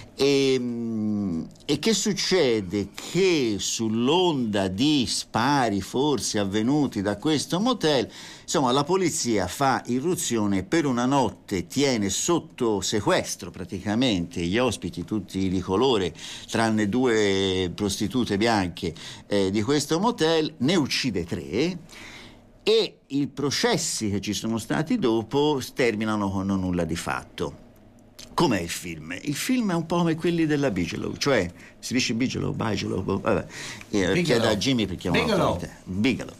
P: E, e che succede? Che sull'onda di spari forse avvenuti da questo motel, insomma, la polizia fa irruzione, per una notte tiene sotto sequestro praticamente gli ospiti tutti di colore, tranne due prostitute bianche eh, di questo motel, ne uccide tre, e i processi che ci sono stati dopo terminano con non nulla di fatto. Com'è il film? Il film è un po' come quelli della Bigelow, cioè si dice Bigelow, Bigelow, vabbè, eh, chiedo a Jimmy perché è una Bigelow.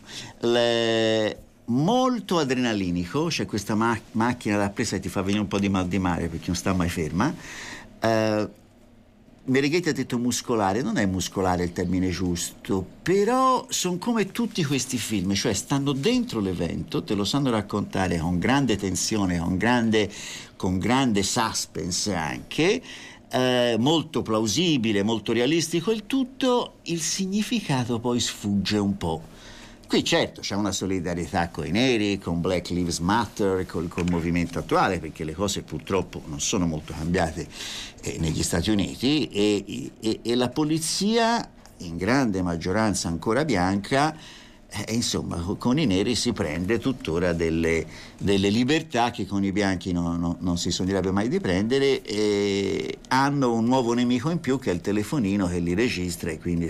P: Le... molto adrenalinico, c'è questa ma- macchina da presa che ti fa venire un po' di mal di mare perché non sta mai ferma. Uh, Mereghetti ha detto muscolare, non è muscolare il termine giusto, però sono come tutti questi film, cioè stanno dentro l'evento, te lo sanno raccontare con grande tensione, con grande, con grande suspense anche, eh, molto plausibile, molto realistico il tutto, il significato poi sfugge un po'. Qui certo c'è una solidarietà con i neri, con Black Lives Matter, col, col movimento attuale, perché le cose purtroppo non sono molto cambiate eh, negli Stati Uniti, e, e, e la polizia, in grande maggioranza ancora bianca, eh, insomma con i neri si prende tuttora delle, delle libertà che con i bianchi no, no, non si sognerebbe mai di prendere, e hanno un nuovo nemico in più che è il telefonino che li registra. E quindi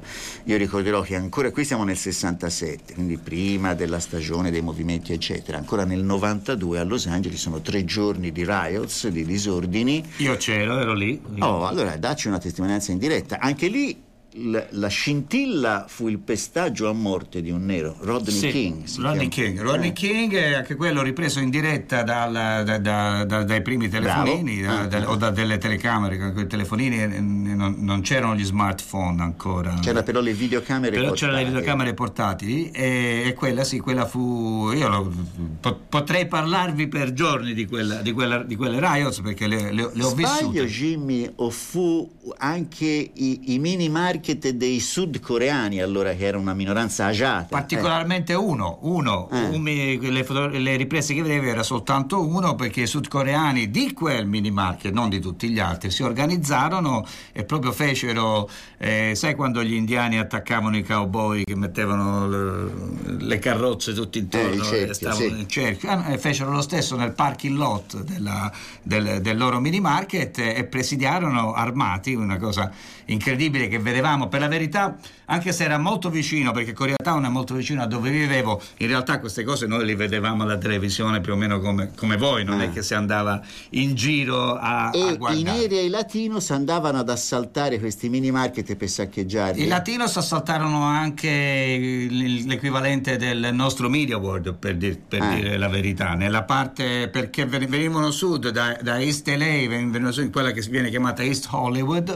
P: io ricorderò che ancora qui siamo nel sessantasette, quindi prima della stagione dei movimenti eccetera, ancora nel novantadue a Los Angeles sono tre giorni di riots, di disordini.
B: Io c'ero, ero lì.
P: Oh, allora dacci una testimonianza in diretta. Anche lì La, la scintilla fu il pestaggio a morte di un nero, Rodney
B: sì,
P: King.
B: Rodney King, Rodney eh. King è anche quello ripreso in diretta dal, da, da, da, dai primi telefonini da, da, o da delle telecamere, con quei telefonini non, non c'erano gli smartphone ancora.
P: C'era però le videocamere
B: però
P: portatili.
B: C'erano le videocamere portatili e, e quella sì, quella fu. Io lo, potrei parlarvi per giorni di quella, di quella, di quelle riots perché le, le, le ho
P: Sbaglio,
B: vissute.
P: Jimmy, o fu anche i, i mini market dei sudcoreani allora, che era una minoranza agiata,
B: particolarmente eh. uno uno eh. un, le, foto, le riprese che vedevi era soltanto uno, perché i sudcoreani di quel mini market, non di tutti gli altri, si organizzarono e proprio fecero eh, sai quando gli indiani attaccavano i cowboy che mettevano le, le carrozze tutti intorno
P: eh,
B: e stavano
P: sì.
B: in cerchio, eh, fecero lo stesso nel parking lot della, del, del loro mini market e presidiarono armati, una cosa incredibile che vedevamo. Per la verità, anche se era molto vicino, perché Koreatown è molto vicino a dove vivevo, in realtà queste cose noi le vedevamo alla televisione più o meno come, come voi, non ah. è che si andava in giro a,
P: e
B: a guardare.
P: I neri e i latinos andavano ad assaltare questi mini market per saccheggiarli.
B: I latinos assaltarono anche l'equivalente del nostro Media World, per, dir, per ah. dire la verità, nella parte, perché venivano sud da, da East L A, venivano su in quella che viene chiamata East Hollywood,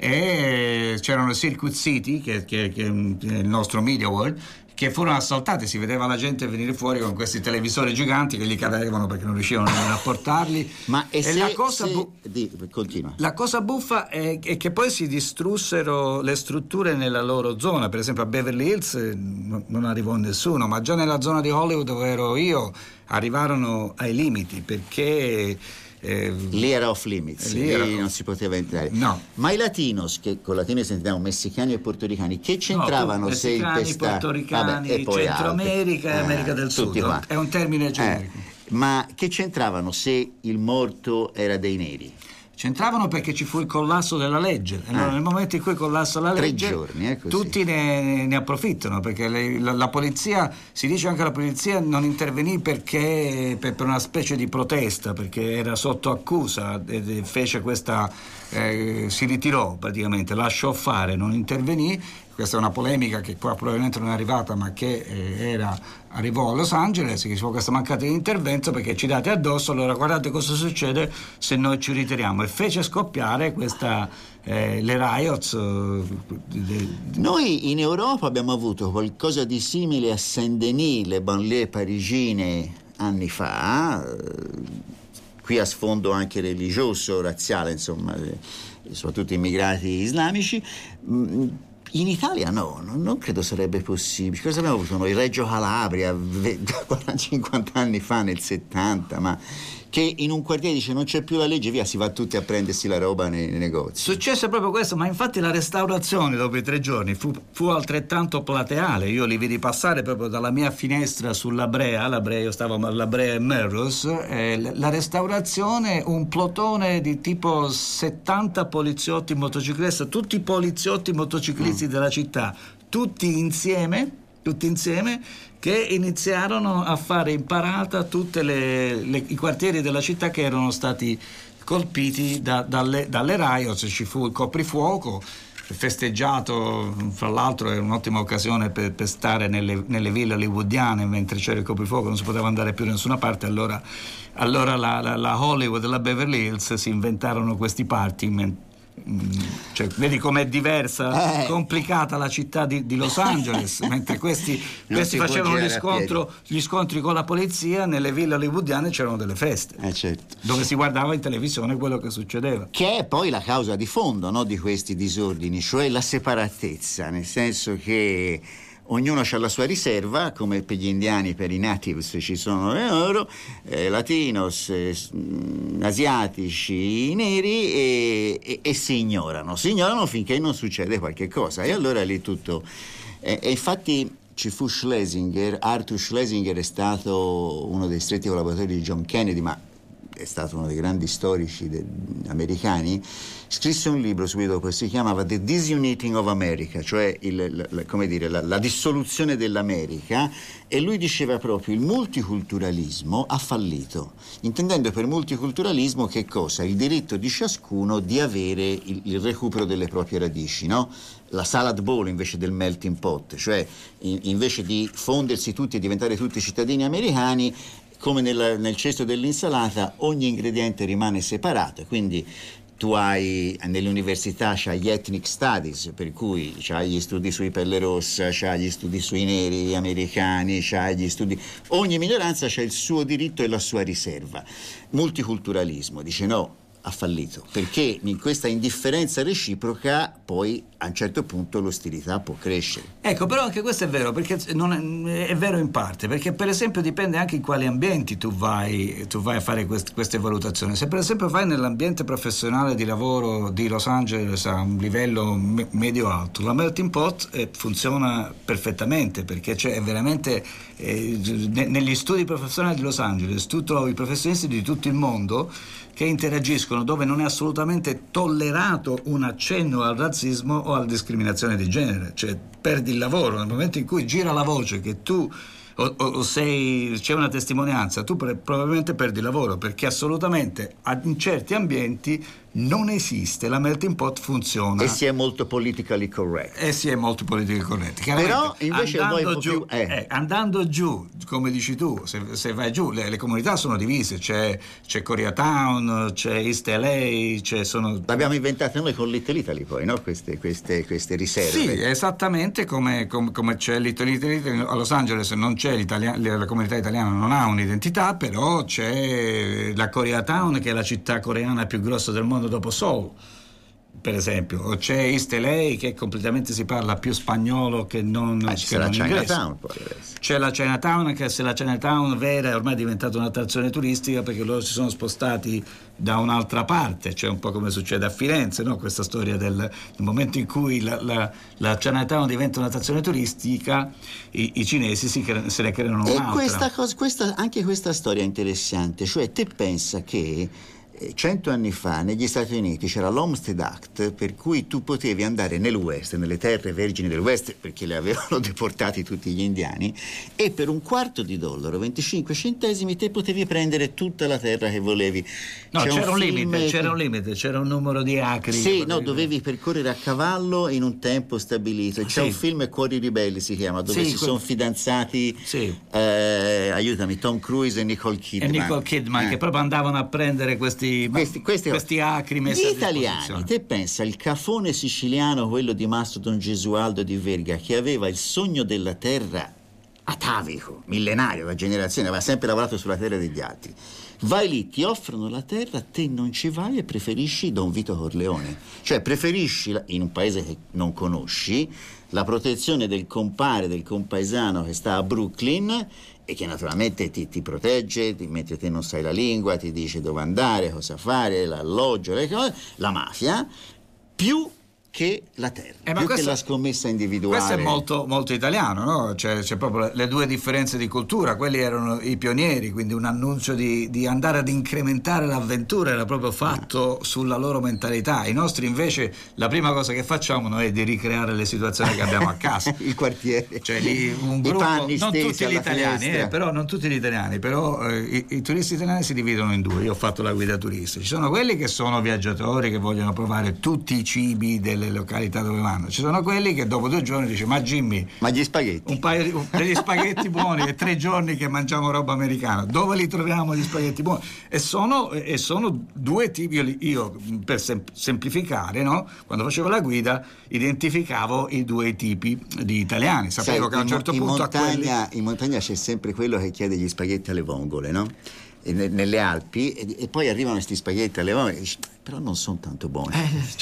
B: e c'erano Circuit City che, che, che è il nostro Media World, che furono assaltate, si vedeva la gente venire fuori con questi televisori giganti che gli cadevano perché non riuscivano nemmeno a portarli.
P: Ma e, e se,
B: la cosa
P: se,
B: bu-
P: di, continua.
B: La cosa buffa è, è che poi si distrussero le strutture nella loro zona. Per esempio a Beverly Hills non, non arrivò nessuno, ma già nella zona di Hollywood dove ero io arrivarono ai limiti, perché
P: Eh, lì era off limits, lì, lì non si poteva entrare.
B: No.
P: Ma i latinos, che con latino sentiamo messicani e portoricani, che c'entravano
B: no,
P: se il
B: pestaggio? Portoricani, Vabbè, Centro America e America del Sud.
P: Qua.
B: È un termine generico.
P: Eh, ma che c'entravano se il morto era dei neri?
B: C'entravano perché ci fu il collasso della legge. Allora, ah. nel momento in cui collassa la legge,
P: Tre giorni, eh, così.
B: tutti ne, ne approfittano, perché le, la, la polizia, si dice anche la polizia non intervenì perché per, per una specie di protesta, perché era sotto accusa e, e fece questa eh, si ritirò praticamente, lasciò fare, non intervenì. Questa è una polemica che qua probabilmente non è arrivata, ma che eh, era, arrivò a Los Angeles, che ci fu questa mancata di intervento perché ci date addosso, allora guardate cosa succede se noi ci ritiriamo, e fece scoppiare questa, eh, le riots. Eh, de...
P: Noi in Europa abbiamo avuto qualcosa di simile a Saint-Denis, le banlieue parigine anni fa, eh, qui a sfondo anche religioso, razziale, insomma, eh, soprattutto immigrati islamici. Mm, In Italia no, non, non credo sarebbe possibile. Cosa abbiamo avuto noi? Reggio Calabria, cinquanta anni fa, nel settanta, ma che in un quartiere dice non c'è più la legge, via, si va tutti a prendersi la roba nei, nei negozi.
B: Successe proprio questo, ma infatti la restaurazione dopo i tre giorni fu, fu altrettanto plateale. Io li vidi passare proprio dalla mia finestra sulla Brea, la Brea, io stavo alla Brea e Melrose, eh, la restaurazione, un plotone di tipo settanta poliziotti motociclisti, tutti i poliziotti motociclisti mm. della città, tutti insieme, tutti insieme, che iniziarono a fare in parata tutti i quartieri della città che erano stati colpiti da, dalle, dalle riots. Ci fu il coprifuoco festeggiato, fra l'altro è un'ottima occasione per, per stare nelle, nelle ville hollywoodiane, mentre c'era il coprifuoco non si poteva andare più da nessuna parte. Allora, allora la, la, la Hollywood e la Beverly Hills si inventarono questi party. Cioè, vedi com'è diversa, eh. complicata la città di, di Los Angeles, mentre questi, questi facevano gli, scontro, gli scontri con la polizia. Nelle ville hollywoodiane c'erano delle feste,
P: eh, certo.
B: dove si guardava in televisione quello che succedeva,
P: che è poi la causa di fondo, no, di questi disordini, cioè la separatezza, nel senso che ognuno ha la sua riserva, come per gli indiani, per i natives ci sono le loro, eh, latinos, eh, asiatici, neri, e, e, e si ignorano, si ignorano finché non succede qualche cosa, e allora lì tutto. Eh, e infatti ci fu Schlesinger, Arthur Schlesinger è stato uno dei stretti collaboratori di John Kennedy, ma è stato uno dei grandi storici de- americani, scrisse un libro subito dopo, si chiamava The Disuniting of America, cioè il, la, come dire, la, la dissoluzione dell'America, e lui diceva proprio il multiculturalismo ha fallito, intendendo per multiculturalismo che cosa? Il diritto di ciascuno di avere il, il recupero delle proprie radici, no? La salad bowl invece del melting pot, cioè in, invece di fondersi tutti e diventare tutti cittadini americani, come nel, nel cesto dell'insalata ogni ingrediente rimane separato, quindi tu hai nelle università c'hai gli ethnic studies, per cui c'hai gli studi sui pelle rossa, c'hai gli studi sui neri americani, c'hai gli studi, ogni minoranza c'ha il suo diritto e la sua riserva. Multiculturalismo dice no, ha fallito, perché in questa indifferenza reciproca poi a un certo punto l'ostilità può crescere.
B: Ecco, però anche questo è vero, perché non è, è vero in parte, perché per esempio dipende anche in quali ambienti tu vai, tu vai a fare quest, queste valutazioni. Se per esempio vai nell'ambiente professionale di lavoro di Los Angeles a un livello me, medio-alto, la melting pot eh, funziona perfettamente, perché c'è veramente eh, ne, negli studi professionali di Los Angeles tu trovi professionisti di tutto il mondo che interagiscono, dove non è assolutamente tollerato un accenno al razzismo o alla discriminazione di genere. Cioè perdi il lavoro nel momento in cui gira la voce che tu o, o sei, c'è una testimonianza, tu pre- probabilmente perdi il lavoro, perché assolutamente in certi ambienti non esiste, la melting pot funziona
P: e si è molto politically correct
B: e si è molto politically correct.
P: Però invece
B: andando,
P: voi
B: giù,
P: più, eh.
B: Eh, andando giù, come dici tu, se, se vai giù le, le comunità sono divise, c'è, c'è Koreatown, c'è East L A, c'è, sono...
P: l'abbiamo inventate noi con Little Italy poi, no? Queste, queste, queste riserve.
B: Sì, esattamente come, come, come c'è Little Italy a Los Angeles, non c'è la comunità italiana non ha un'identità, però c'è la Koreatown, che è la città coreana più grossa del mondo dopo Seoul, per esempio, o c'è East L A, che completamente si parla più spagnolo che non,
P: ah,
B: che
P: c'è
B: non
P: la
B: inglese.
P: Chinatown poi
B: c'è la Chinatown, che se la Chinatown vera è ormai diventata un'attrazione turistica, perché loro si sono spostati da un'altra parte, cioè un po' come succede a Firenze, no? Questa storia del, del momento in cui la, la, la Chinatown diventa un'attrazione turistica, i, i cinesi si cre- se ne creano un'altra.
P: E questa cosa, questa, anche questa storia è interessante, cioè te pensa che cento anni fa negli Stati Uniti c'era l'Homestead Act, per cui tu potevi andare nel West, nelle terre vergini del West, perché le avevano deportati tutti gli indiani, e per un quarto di dollaro, venticinque centesimi, te potevi prendere tutta la terra che volevi.
B: No,
P: C'è
B: c'era un,
P: un
B: limite,
P: film...
B: c'era un limite, c'era un numero di acri.
P: Sì, no, dovevi percorrere a cavallo in un tempo stabilito. C'è
B: sì.
P: un film, Cuori ribelli si chiama, dove
B: sì,
P: si
B: que...
P: sono fidanzati,
B: sì.
P: eh, aiutami, Tom Cruise e Nicole Kidman.
B: E Nicole Kidman, eh. che proprio andavano a prendere questi
P: Questi, questi,
B: questi acri messi
P: gli
B: a
P: italiani, te pensa il cafone siciliano, quello di Mastro Don Gesualdo di Verga, che aveva il sogno della terra atavico, millenario, la generazione aveva sempre lavorato sulla terra degli altri. Vai lì, ti offrono la terra, te non ci vai e preferisci Don Vito Corleone. Cioè preferisci, in un paese che non conosci, la protezione del compare, del compaesano che sta a Brooklyn e che naturalmente ti, ti protegge, ti, mentre te non sai la lingua, ti dice dove andare, cosa fare, l'alloggio, le cose, la mafia, più che la terra, eh, più questo, che la scommessa individuale.
B: Questo è molto, molto italiano, no? C'è, c'è proprio le due differenze di cultura. Quelli erano i pionieri, quindi un annuncio di, di andare ad incrementare l'avventura era proprio fatto ah. sulla loro mentalità. I nostri invece la prima cosa che facciamo noi è di ricreare le situazioni che abbiamo a casa.
P: Il quartiere,
B: cioè lì un gruppo, non tutti gli italiani, eh, però non tutti gli italiani, però eh, i, i turisti italiani si dividono in due. Io ho fatto la guida turistica. Ci sono quelli che sono viaggiatori che vogliono provare tutti i cibi delle località dove vanno, ci sono quelli che dopo due giorni dice ma Jimmy,
P: ma gli spaghetti,
B: un paio di, degli spaghetti buoni, e tre giorni che mangiamo roba americana, dove li troviamo gli spaghetti buoni? E sono, e sono due tipi. Io, io per sem- semplificare, no? Quando facevo la guida identificavo i due tipi di italiani, sapevo
P: Sai,
B: che a un certo
P: in
B: punto
P: montagna,
B: a quelli...
P: in montagna c'è sempre quello che chiede gli spaghetti alle vongole, no? E ne, nelle Alpi, e, e poi arrivano questi spaghetti alle vongole e dici, però non sono tanto buoni.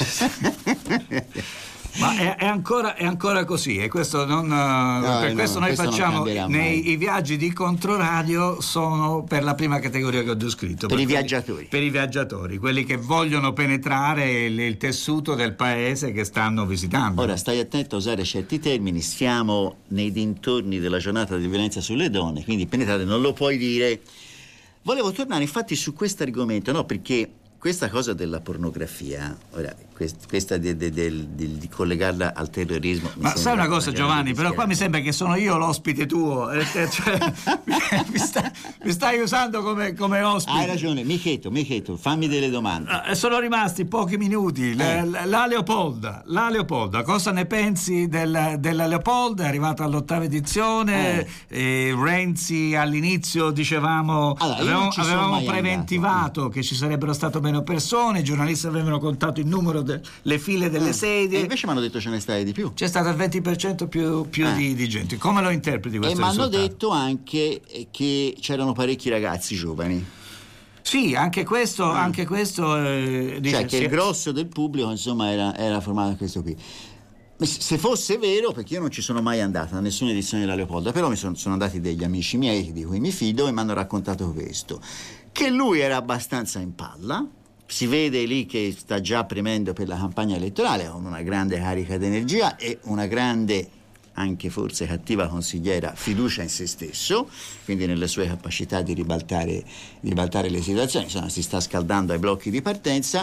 B: Eh, ma è, è, ancora, è ancora così, e questo non, no, per
P: no,
B: questo noi
P: questo
B: facciamo nei i viaggi di Controradio sono per la prima categoria che ho descritto,
P: per, per
B: i
P: quelli, viaggiatori
B: per i viaggiatori, quelli che vogliono penetrare il, il tessuto del paese che stanno visitando.
P: Ora stai attento a usare certi termini, siamo nei dintorni della giornata di violenza sulle donne, quindi penetrare non lo puoi dire. Volevo tornare infatti su questo argomento, no, perché questa cosa della pornografia, ora, questa di, di, di, di, di collegarla al terrorismo.
B: Ma sai una cosa, una Giovanni, però qua mi sembra che sono io l'ospite tuo, cioè, mi, sta, mi stai usando come, come ospite.
P: Hai ragione, Micheto, Micheto, fammi delle domande.
B: Eh, sono rimasti pochi minuti. Eh. La, la Leopolda, la Leopolda, cosa ne pensi del, della Leopolda? È arrivata all'ottava edizione, eh. Eh, Renzi all'inizio dicevamo, allora, avevamo, avevamo preventivato andato. che ci sarebbero state meno persone, i giornalisti avevano contato il numero le file delle eh, sedie,
P: e invece mi hanno detto ce ne stai di più,
B: c'è stato il venti per cento più, più eh. di, di gente. Come lo interpreti questo
P: e mi hanno
B: risultato?
P: detto anche che c'erano parecchi ragazzi giovani.
B: Sì, anche questo, mm. anche questo eh, dice,
P: cioè che
B: sì.
P: il grosso del pubblico insomma era, era formato da questo qui. Se fosse vero, perché io non ci sono mai andato a nessuna edizione della Leopolda, però mi sono, sono andati degli amici miei di cui mi fido e mi hanno raccontato questo, che lui era abbastanza in palla. Si vede lì che sta già premendo per la campagna elettorale con una grande carica d'energia e una grande, anche forse cattiva consigliera, fiducia in se stesso, quindi nelle sue capacità di ribaltare, di ribaltare le situazioni. Insomma, si sta scaldando ai blocchi di partenza.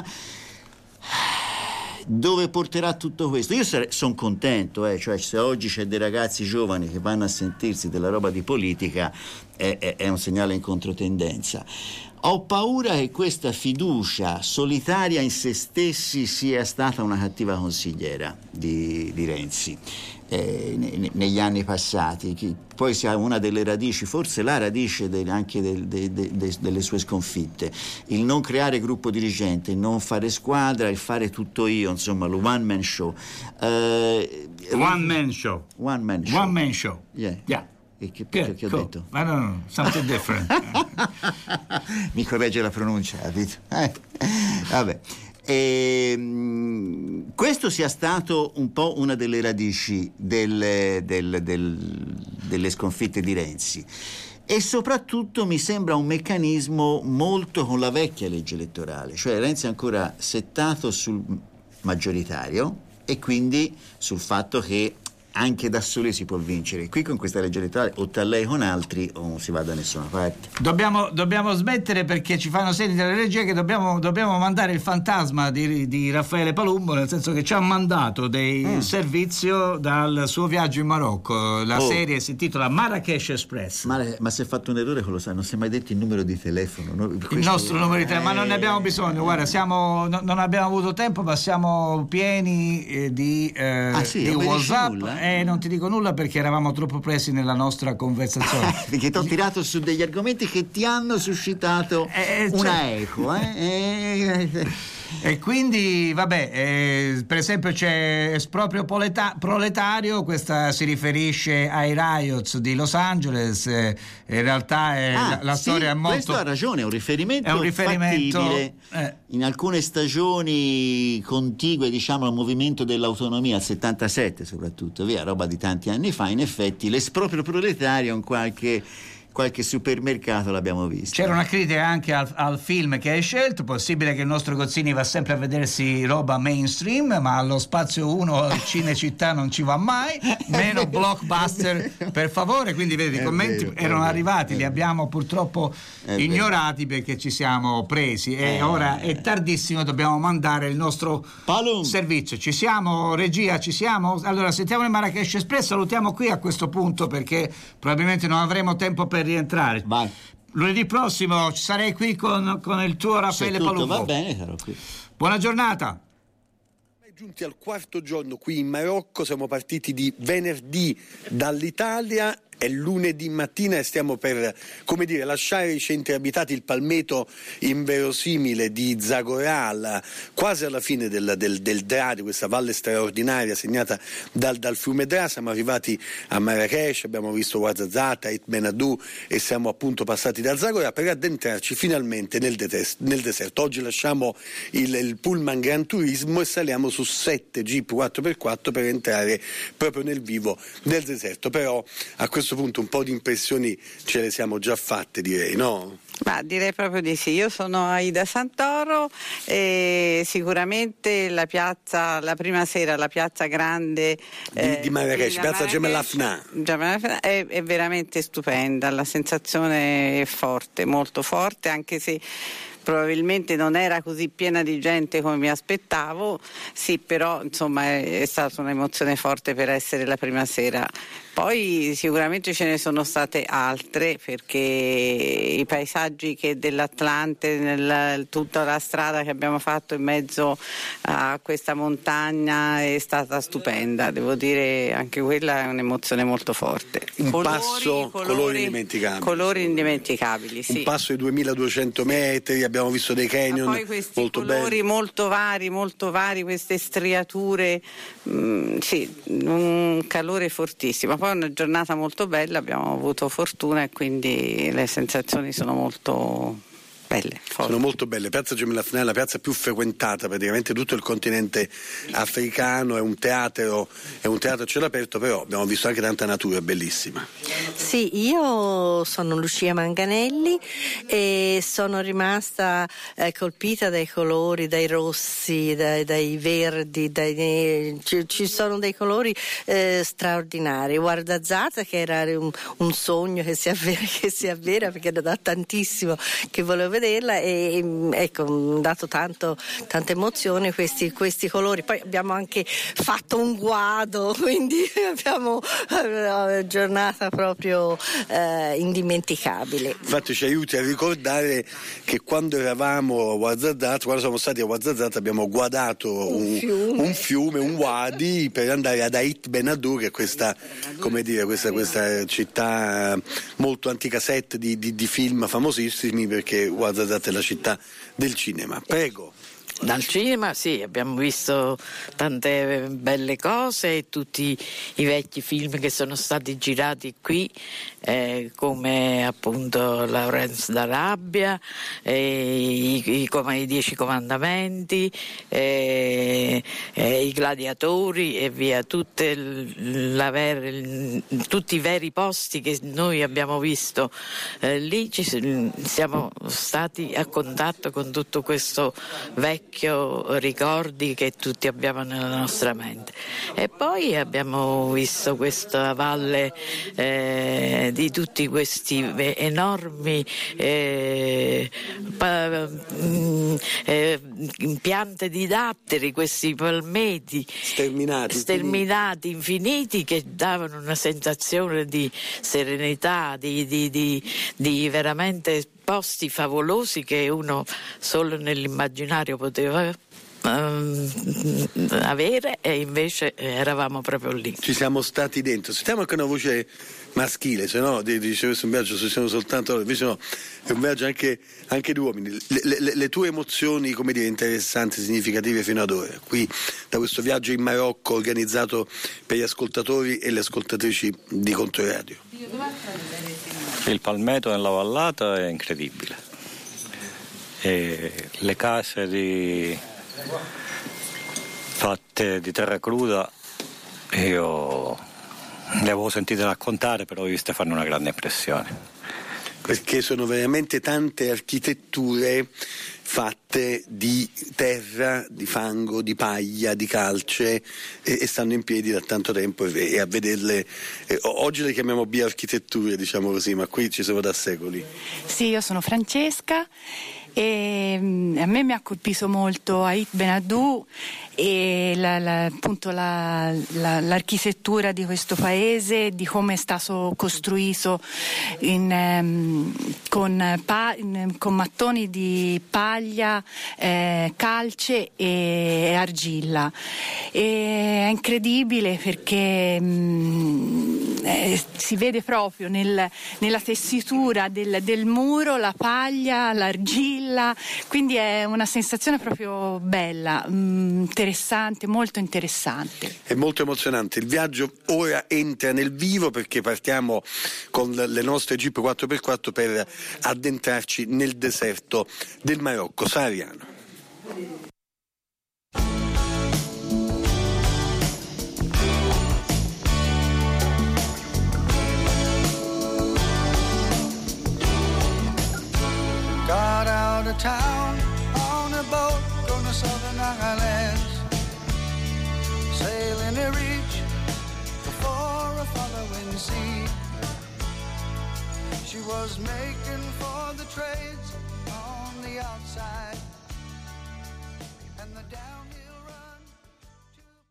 P: Dove porterà tutto questo? Io sono contento, eh, cioè se oggi c'è dei ragazzi giovani che vanno a sentirsi della roba di politica è, è, è un segnale in controtendenza. Ho paura che questa fiducia solitaria in se stessi sia stata una cattiva consigliera di, di Renzi eh, ne, negli anni passati, che poi sia una delle radici, forse la radice de, anche de, de, de, de, delle sue sconfitte, il non creare gruppo dirigente, il non fare squadra, il fare tutto io, insomma lo one man show.
B: Uh, one man show.
P: One man show.
B: One man show.
P: Yeah.
B: Yeah.
P: E che,
B: che,
P: che ho
B: cool.
P: detto?
B: Ma no, no, something different.
P: Mi corregge la pronuncia, capito? Eh, vabbè. E, mh, questo sia stato un po' una delle radici del, del, del, delle sconfitte di Renzi. E soprattutto mi sembra un meccanismo molto con la vecchia legge elettorale, cioè Renzi è ancora settato sul maggioritario e quindi sul fatto che anche da soli si può vincere. Qui con questa legge elettorale o sta lei con altri o non si va da nessuna parte.
B: Dobbiamo, dobbiamo smettere perché ci fanno segni della regia che dobbiamo, dobbiamo mandare il fantasma di, di Raffaele Palumbo, nel senso che ci ha mandato dei mm. servizio dal suo viaggio in Marocco. La oh. serie si intitola Marrakesh Express.
P: Ma, ma si è fatto un errore, lo sai, non si è mai detto il numero di telefono, no?
B: Il nostro numero di telefono, eh... ma non ne abbiamo bisogno, guarda, siamo, no, non abbiamo avuto tempo, ma siamo pieni eh, di, eh, ah, sì, di WhatsApp. Eh, non ti dico nulla perché eravamo troppo presi nella nostra conversazione.
P: Perché ti ho tirato su degli argomenti che ti hanno suscitato eh, una cioè... eco. Eh?
B: E quindi vabbè, eh, per esempio c'è esproprio proleta- proletario, questa si riferisce ai riots di Los Angeles, eh, in realtà è,
P: ah,
B: la, la
P: sì,
B: storia è molto...
P: Questo ha ragione, è un riferimento,
B: è un riferimento
P: fattibile.
B: Eh.
P: In alcune stagioni contigue, diciamo, al movimento dell'autonomia, al settantasette soprattutto, via, roba di tanti anni fa, in effetti l'esproprio proletario in qualche... qualche supermercato l'abbiamo visto.
B: C'era una critica anche al, al film che hai scelto, possibile che il nostro Gozzini va sempre a vedersi roba mainstream, ma allo Spazio uno al Cinecittà non ci va mai, meno blockbuster per favore, quindi vedi, i commenti
P: vero,
B: erano
P: vero,
B: arrivati, li abbiamo purtroppo
P: è
B: ignorati vero. Perché ci siamo presi e
P: eh.
B: ora è tardissimo, dobbiamo mandare il nostro
P: Palum.
B: servizio. Ci siamo, regia, ci siamo? Allora sentiamo il Marrakesh Express, salutiamo qui a questo punto perché probabilmente non avremo tempo per rientrare.
P: Vai.
B: Lunedì prossimo sarei qui con, con il tuo Raffaele
P: Se tutto
B: Palumbo.
P: va bene, sarò qui.
B: Buona giornata.
Q: Giunti al quarto giorno qui in Marocco, siamo partiti di venerdì dall'Italia. È lunedì mattina e stiamo per, come dire, lasciare i centri abitati, il palmeto inverosimile di Zagora, quasi alla fine del, del, del Dra, di questa valle straordinaria segnata dal, dal fiume Dra. Siamo arrivati a Marrakesh, abbiamo visto Ouarzazate, Ait Benhaddou e siamo appunto passati da Zagora per addentrarci finalmente nel, detes- nel deserto. Oggi lasciamo il, il pullman Gran Turismo e saliamo su sette Jeep quattro per quattro per entrare proprio nel vivo del deserto. Però a questo punto un po' di impressioni ce le siamo già fatte, direi, no?
R: Ma direi proprio di sì. Io sono Aida Santoro e sicuramente la piazza, la prima sera, la piazza grande
Q: di,
R: eh,
Q: di Marrakesh, piazza Jemaa el-Afna
R: è, è veramente stupenda, la sensazione è forte, molto forte, anche se probabilmente non era così piena di gente come mi aspettavo, sì, però insomma è, è stata un'emozione forte per essere la prima sera. Poi sicuramente ce ne sono state altre, perché i paesaggi che dell'Atlante, nel, tutta la strada che abbiamo fatto in mezzo a questa montagna è stata stupenda, devo dire, anche quella è un'emozione molto forte.
Q: Un
R: colori,
Q: passo,
R: colori,
Q: colori indimenticabili.
R: Colori indimenticabili, sì.
Q: Un passo di duemiladuecento metri, abbiamo visto dei canyon
R: poi questi
Q: molto
R: colori
Q: belli.
R: molto vari, molto vari, queste striature, mh, sì, un calore fortissimo. Poi è una giornata molto bella, abbiamo avuto fortuna e quindi le sensazioni sono molto belle. Forti.
Q: Sono molto belle. Piazza Jemaa el-Afna è la piazza più frequentata praticamente tutto il continente africano, è un teatro, è un teatro a cielo aperto, però abbiamo visto anche tanta natura bellissima.
S: Sì, io sono Lucia Manganelli e sono rimasta eh, colpita dai colori, dai rossi, dai, dai verdi, dai, ci, ci sono dei colori eh, straordinari. Ouarzazate, che era un, un sogno che si avvera, che si avvera perché era da tantissimo che volevo vederla e ecco, mi ha dato tanto, tanta emozione questi, questi colori. Poi abbiamo anche fatto un guado, quindi abbiamo una giornata proprio eh, indimenticabile.
Q: Infatti ci aiuti a ricordare che quando eravamo a Ouarzazate, quando siamo stati a Ouarzazate, abbiamo guadato un, un, fiume. un fiume, un wadi, per andare ad Ait Benhaddou, che è questa, come dire, questa, questa città molto antica, set di, di, di film famosissimi, perché Ouarzazate è la città del cinema. Prego.
T: Dal cinema sì, abbiamo visto tante belle cose e tutti i vecchi film che sono stati girati qui, eh, come appunto Lawrence d'Arabia, eh, i, i, come i Dieci Comandamenti, eh, eh, i Gladiatori e via, tutte la ver- tutti i veri posti che noi abbiamo visto eh, lì. Ci siamo stati a contatto con tutto questo vecchio ricordi che tutti abbiamo nella nostra mente. E poi abbiamo visto questa valle eh, di tutti questi enormi eh, pa, mh, eh, piante di datteri, questi palmeti
Q: sterminati,
T: sterminati infiniti, che davano una sensazione di serenità, di, di, di, di veramente posti favolosi che uno solo nell'immaginario poteva um, avere, e invece eravamo proprio lì.
Q: Ci siamo stati dentro. Sentiamo anche una voce maschile, se no dicevo questo è un viaggio se siamo soltanto invece no, è un viaggio anche, anche di uomini. Le, le, le tue emozioni, come dire, interessanti, significative fino ad ora, qui da questo viaggio in Marocco organizzato per gli ascoltatori e le ascoltatrici di Controradio.
U: Il palmeto nella vallata è incredibile, e le case di... fatte di terra cruda io le avevo sentite raccontare, però ho viste fare una grande impressione.
Q: Perché sono veramente tante architetture fatte di terra, di fango, di paglia, di calce e, e stanno in piedi da tanto tempo e, e a vederle eh, oggi le chiamiamo bioarchitetture, diciamo così, ma qui ci sono da secoli.
V: Sì, io sono Francesca e um, a me mi ha colpito molto Ait Benhaddou e la, la, appunto la, la, l'architettura di questo paese, di come è stato costruito in, um, con, pa, in, con mattoni di paglia, eh, calce e argilla. E è incredibile perché um, eh, si vede proprio nel, nella tessitura del, del muro la paglia, l'argilla, quindi è una sensazione proprio bella, um, interessante, molto interessante.
Q: È molto emozionante. Il viaggio ora entra nel vivo perché partiamo con le nostre Jeep quattro per quattro per addentrarci nel deserto del Marocco sahariano.
I: Got out of town on a boat from the southern islands, sailing to reach before a following sea. She was making for the trades on the outside and the down.